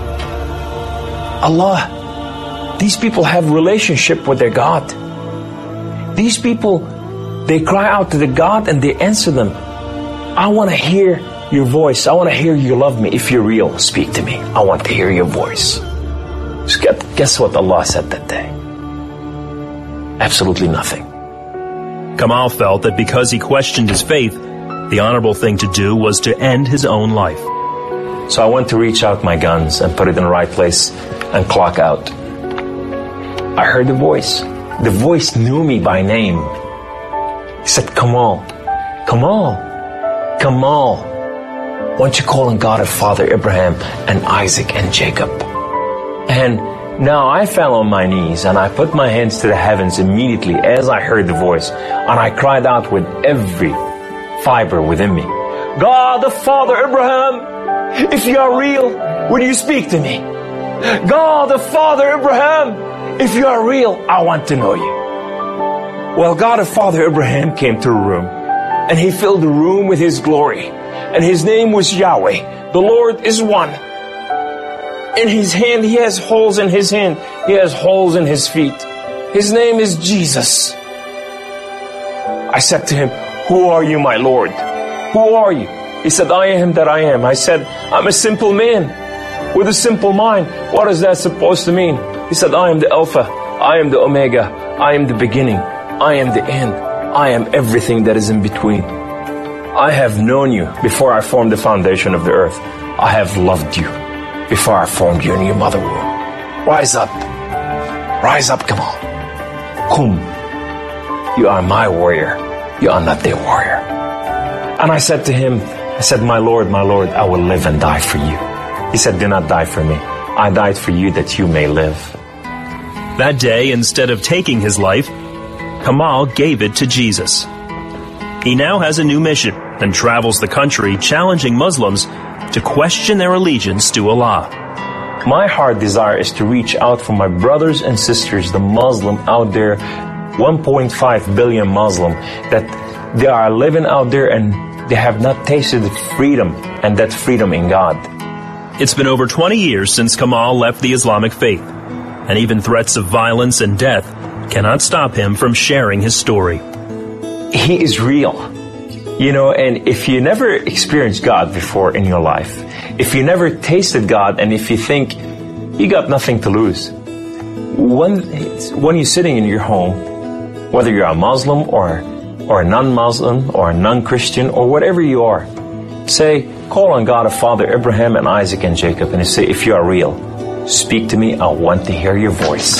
Allah, these people have relationship with their God. These people, they cry out to the God and they answer them. I want to hear your voice. I want to hear you love me. If you're real, speak to me. I want to hear your voice. Just get Guess what Allah said that day? Absolutely nothing. Kamal felt that because he questioned his faith, the honorable thing to do was to end his own life. So I went to reach out my guns and put it in the right place and clock out. I heard the voice. The voice knew me by name. He said, Kamal, Kamal, Kamal, why don't you call on God of Father Abraham and Isaac and Jacob? And now I fell on my knees and I put my hands to the heavens immediately as I heard the voice. And I cried out with every fiber within me, God of Father Abraham, if you are real, will you speak to me? God of Father Abraham, if you are real, I want to know you. Well, God of Father Abraham came to the room, and he filled the room with his glory. And his name was Yahweh. The Lord is one. In his hand, he has holes in his hand. He has holes in his feet. His name is Jesus. I said to him, who are you, my Lord? Who are you? He said, I am that I am. I said, I'm a simple man with a simple mind. What is that supposed to mean? He said, I am the Alpha. I am the Omega. I am the beginning. I am the end. I am everything that is in between. I have known you before I formed the foundation of the earth. I have loved you before I formed you in your mother womb. Rise up. Rise up, come on. Qum. You are my warrior. You are not their warrior. And I said to him, I said, my Lord, my Lord, I will live and die for you. He said, do not die for me. I died for you that you may live. That day, instead of taking his life, Kamal gave it to Jesus. He now has a new mission and travels the country challenging Muslims to question their allegiance to Allah. My heart desire is to reach out for my brothers and sisters, the Muslim out there, one point five billion Muslim, that they are living out there and they have not tasted freedom, and that freedom in God. It's been over twenty years since Kamal left the Islamic faith, and even threats of violence and death cannot stop him from sharing his story. He is real. You know, and if you never experienced God before in your life, if you never tasted God, and if you think you got nothing to lose, when, when you're sitting in your home, whether you're a Muslim or, or a non-Muslim or a non-Christian or whatever you are, say, call on God of Father Abraham and Isaac and Jacob, and say, if you are real, speak to me, I want to hear your voice.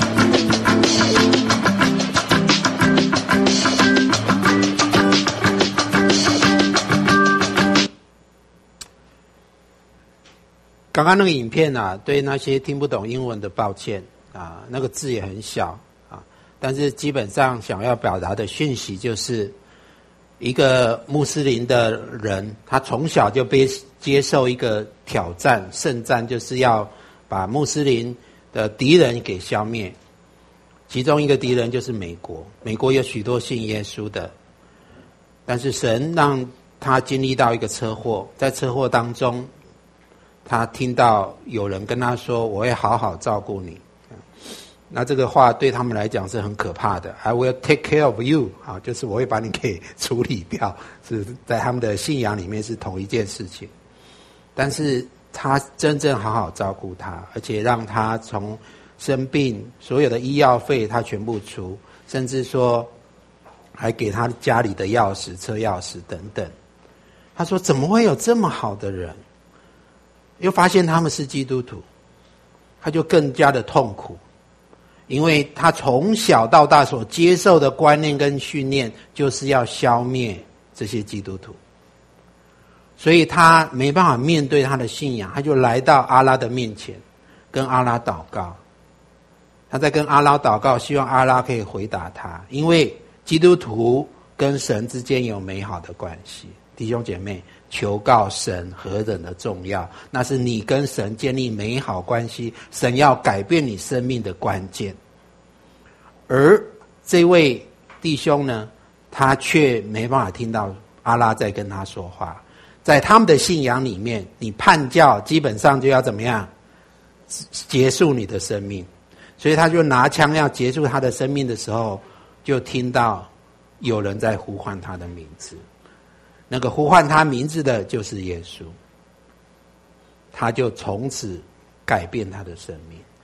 刚刚那个影片啊，对那些听不懂英文的抱歉啊，那个字也很小啊，但是基本上想要表达的讯息就是，一个穆斯林的人，他从小就被接受一个挑战，圣战，就是要把穆斯林的敌人给消灭。其中一个敌人就是美国，美国有许多信耶稣的，但是神让他经历到一个车祸，在车祸当中，他听到有人跟他说，我会好好照顾你。那这个话对他们来讲是很可怕的， I will take care of you， 啊，就是我会把你给处理掉，是在他们的信仰里面是同一件事情。但是他真正好好照顾他，而且让他从生病所有的医药费他全部出，甚至说还给他家里的钥匙、车钥匙等等。他说怎么会有这么好的人？又发现他们是基督徒，他就更加的痛苦，因为他从小到大所接受的观念跟训练就是要消灭这些基督徒，所以他没办法面对他的信仰，他就来到阿拉的面前，跟阿拉祷告。他在跟阿拉祷告，希望阿拉可以回答他，因为基督徒跟神之间有美好的关系。弟兄姐妹，求告神何等的重要，那是你跟神建立美好关系，神要改变你生命的关键。而这位弟兄呢，他却没办法听到阿拉在跟他说话。在他们的信仰里面，你叛教基本上就要怎么样结束你的生命，所以他就拿枪要结束他的生命的时候，就听到有人在呼唤他的名字，那个呼唤他名字的就是耶稣，他就从此改变他的生命。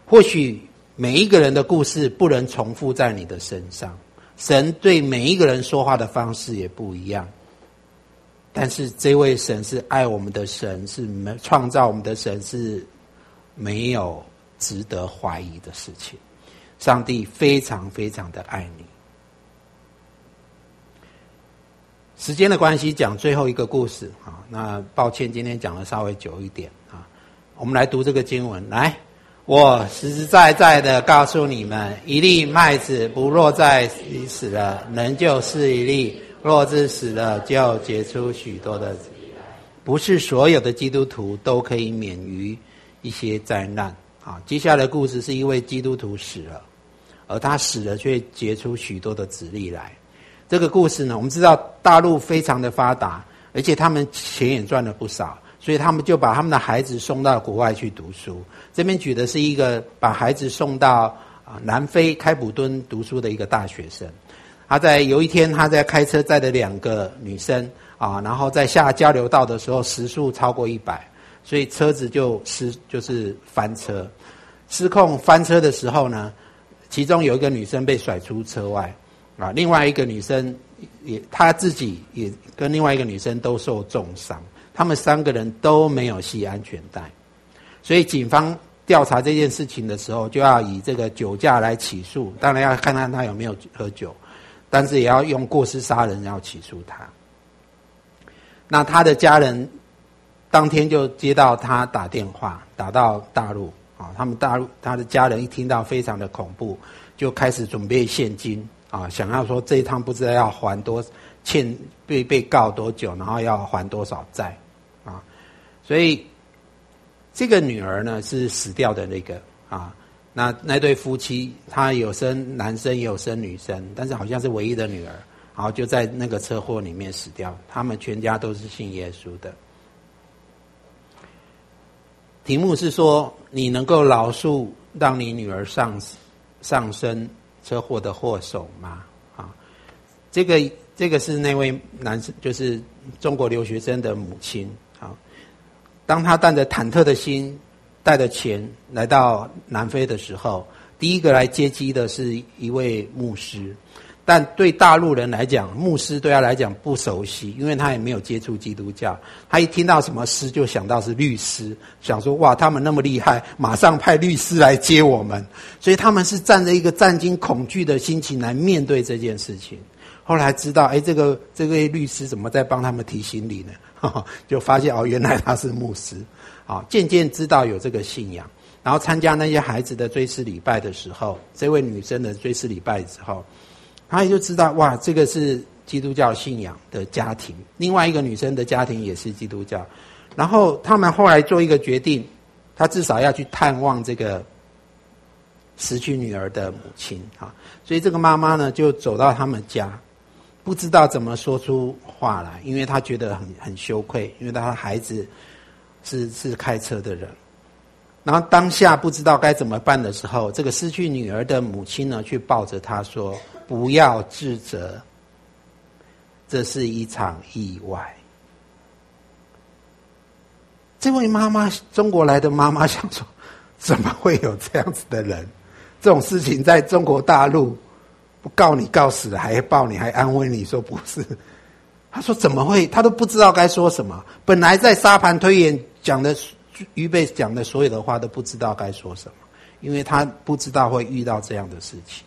或许每一个人的故事不能重复在你的身上，神对每一个人说话的方式也不一样，但是这位神是爱我们的神，是创造我们的神，是没有值得怀疑的事情。上帝非常非常的爱你。时间的关系，讲最后一个故事啊。那抱歉，今天讲的稍微久一点啊。我们来读这个经文，来，我实实在在的告诉你们，一粒麦子不落在地死了，仍旧是一粒；若是死了，就结出许多的子。不是所有的基督徒都可以免于一些灾难啊。接下来的故事是一位基督徒死了，而他死了却结出许多的子粒来。这个故事呢，我们知道大陆非常的发达，而且他们钱也赚了不少，所以他们就把他们的孩子送到国外去读书。这边举的是一个把孩子送到啊南非开普敦读书的一个大学生。他在有一天他在开车载的两个女生啊，然后在下交流道的时候时速超过一百，所以车子就失就是翻车，失控翻车的时候呢，其中有一个女生被甩出车外。啊，另外一个女生也，她自己也跟另外一个女生都受重伤，他们三个人都没有系安全带，所以警方调查这件事情的时候，就要以这个酒驾来起诉，当然要看看他有没有喝酒，但是也要用过失杀人要起诉他。那他的家人当天就接到他打电话，打到大陆啊，他们大陆他的家人一听到非常的恐怖，就开始准备现金。啊，想要说这一趟不知道要还多欠被被告多久，然后要还多少债啊？所以这个女儿呢是死掉的那个啊。那那对夫妻，他有生男生也有生女生，但是好像是唯一的女儿，然后就在那个车祸里面死掉。他们全家都是信耶稣的。题目是说，你能够饶恕让你女儿上上升车祸的祸首吗？啊，这个这个是那位男生，就是中国留学生的母亲啊。当他带着忐忑的心，带着钱来到南非的时候，第一个来接机的是一位牧师。但对大陆人来讲，牧师对他来讲不熟悉，因为他也没有接触基督教。他一听到什么师就想到是律师，想说哇，他们那么厉害，马上派律师来接我们。所以他们是站着一个战惊恐惧的心情来面对这件事情。后来知道，哎，这个这位律师怎么在帮他们提行李呢？呵呵，就发现哦，原来他是牧师。啊，渐渐知道有这个信仰，然后参加那些孩子的追思礼拜的时候，这位女生的追思礼拜之后，他也就知道哇，这个是基督教信仰的家庭，另外一个女生的家庭也是基督教，然后他们后来做一个决定，他至少要去探望这个失去女儿的母亲啊，所以这个妈妈呢就走到他们家，不知道怎么说出话来，因为她觉得很很羞愧，因为她的孩子是是开车的人。然后当下不知道该怎么办的时候，这个失去女儿的母亲呢，去抱着她说：“不要自责，这是一场意外。”这位妈妈，中国来的妈妈想说：“怎么会有这样子的人？这种事情在中国大陆，不告你告死了，还抱你，还安慰你说不是。”她说：“怎么会？她都不知道该说什么。本来在沙盘推演讲的。”预备讲的所有的话都不知道该说什么，因为他不知道会遇到这样的事情。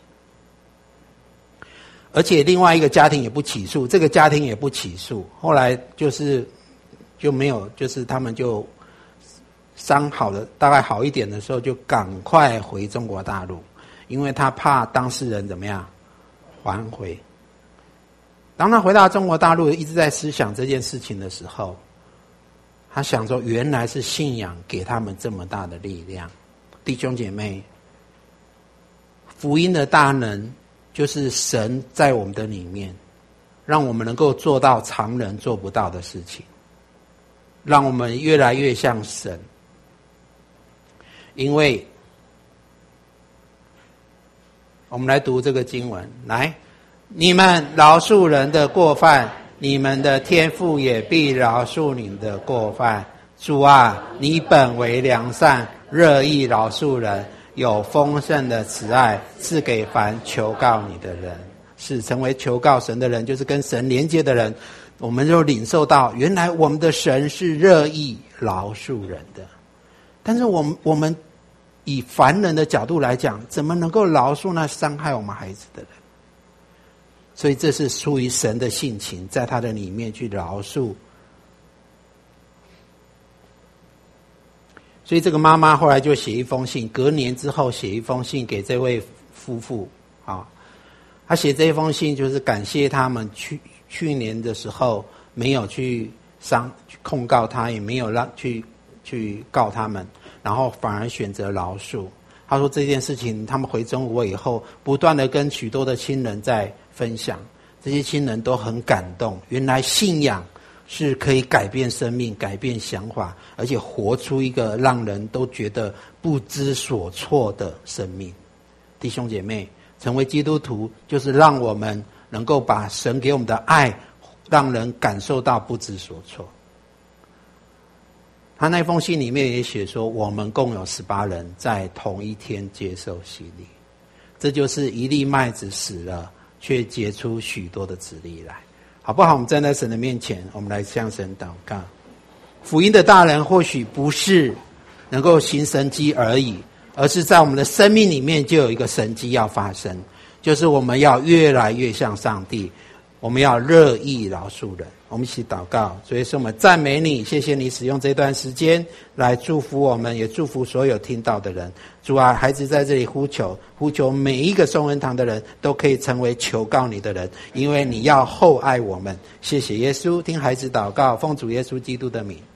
而且另外一个家庭也不起诉，这个家庭也不起诉，后来就是就没有，就是他们就伤好了，大概好一点的时候就赶快回中国大陆，因为他怕当事人怎么样还回。当他回到中国大陆一直在思想这件事情的时候，他想说，原来是信仰给他们这么大的力量。弟兄姐妹，福音的大能就是神在我们的里面，让我们能够做到常人做不到的事情，让我们越来越像神。因为我们来读这个经文，来，你们饶恕人的过犯，你们的天父也必饶恕你的过犯。主啊，你本为良善，乐意饶恕人， 有丰盛的慈爱赐给凡求告你的人。是成为求告神的人，就是跟神连接的人，我们就领受到原来我们的神是乐意饶恕人的。但是我们我们以凡人的角度来讲，怎么能够饶恕那伤害我们孩子的人？所以这是出于神的性情，在他的里面去饶恕。所以这个妈妈后来就写一封信，隔年之后写一封信给这位夫妇啊，他写这封信就是感谢他们去去年的时候没有去伤去控告他，也没有让去去告他们，然后反而选择饶恕。他说这件事情他们回中国以后，不断的跟许多的亲人在分享，这些亲人都很感动，原来信仰是可以改变生命，改变想法，而且活出一个让人都觉得不知所措的生命。弟兄姐妹，成为基督徒就是让我们能够把神给我们的爱让人感受到不知所措。他那封信里面也写说，我们共有十八人在同一天接受洗礼，这就是一粒麦子死了却结出许多的子粒来，好不好？我们站在神的面前，我们来向神祷告。福音的大人或许不是能够行神迹而已，而是在我们的生命里面就有一个神迹要发生，就是我们要越来越像上帝，我们要乐意饶恕人。我们一起祷告。所以说我们赞美你，谢谢你使用这段时间来祝福我们，也祝福所有听到的人。主啊，孩子在这里呼求呼求每一个颂恩堂的人都可以成为求告你的人，因为你要厚爱我们。谢谢耶稣，听孩子祷告，奉主耶稣基督的名。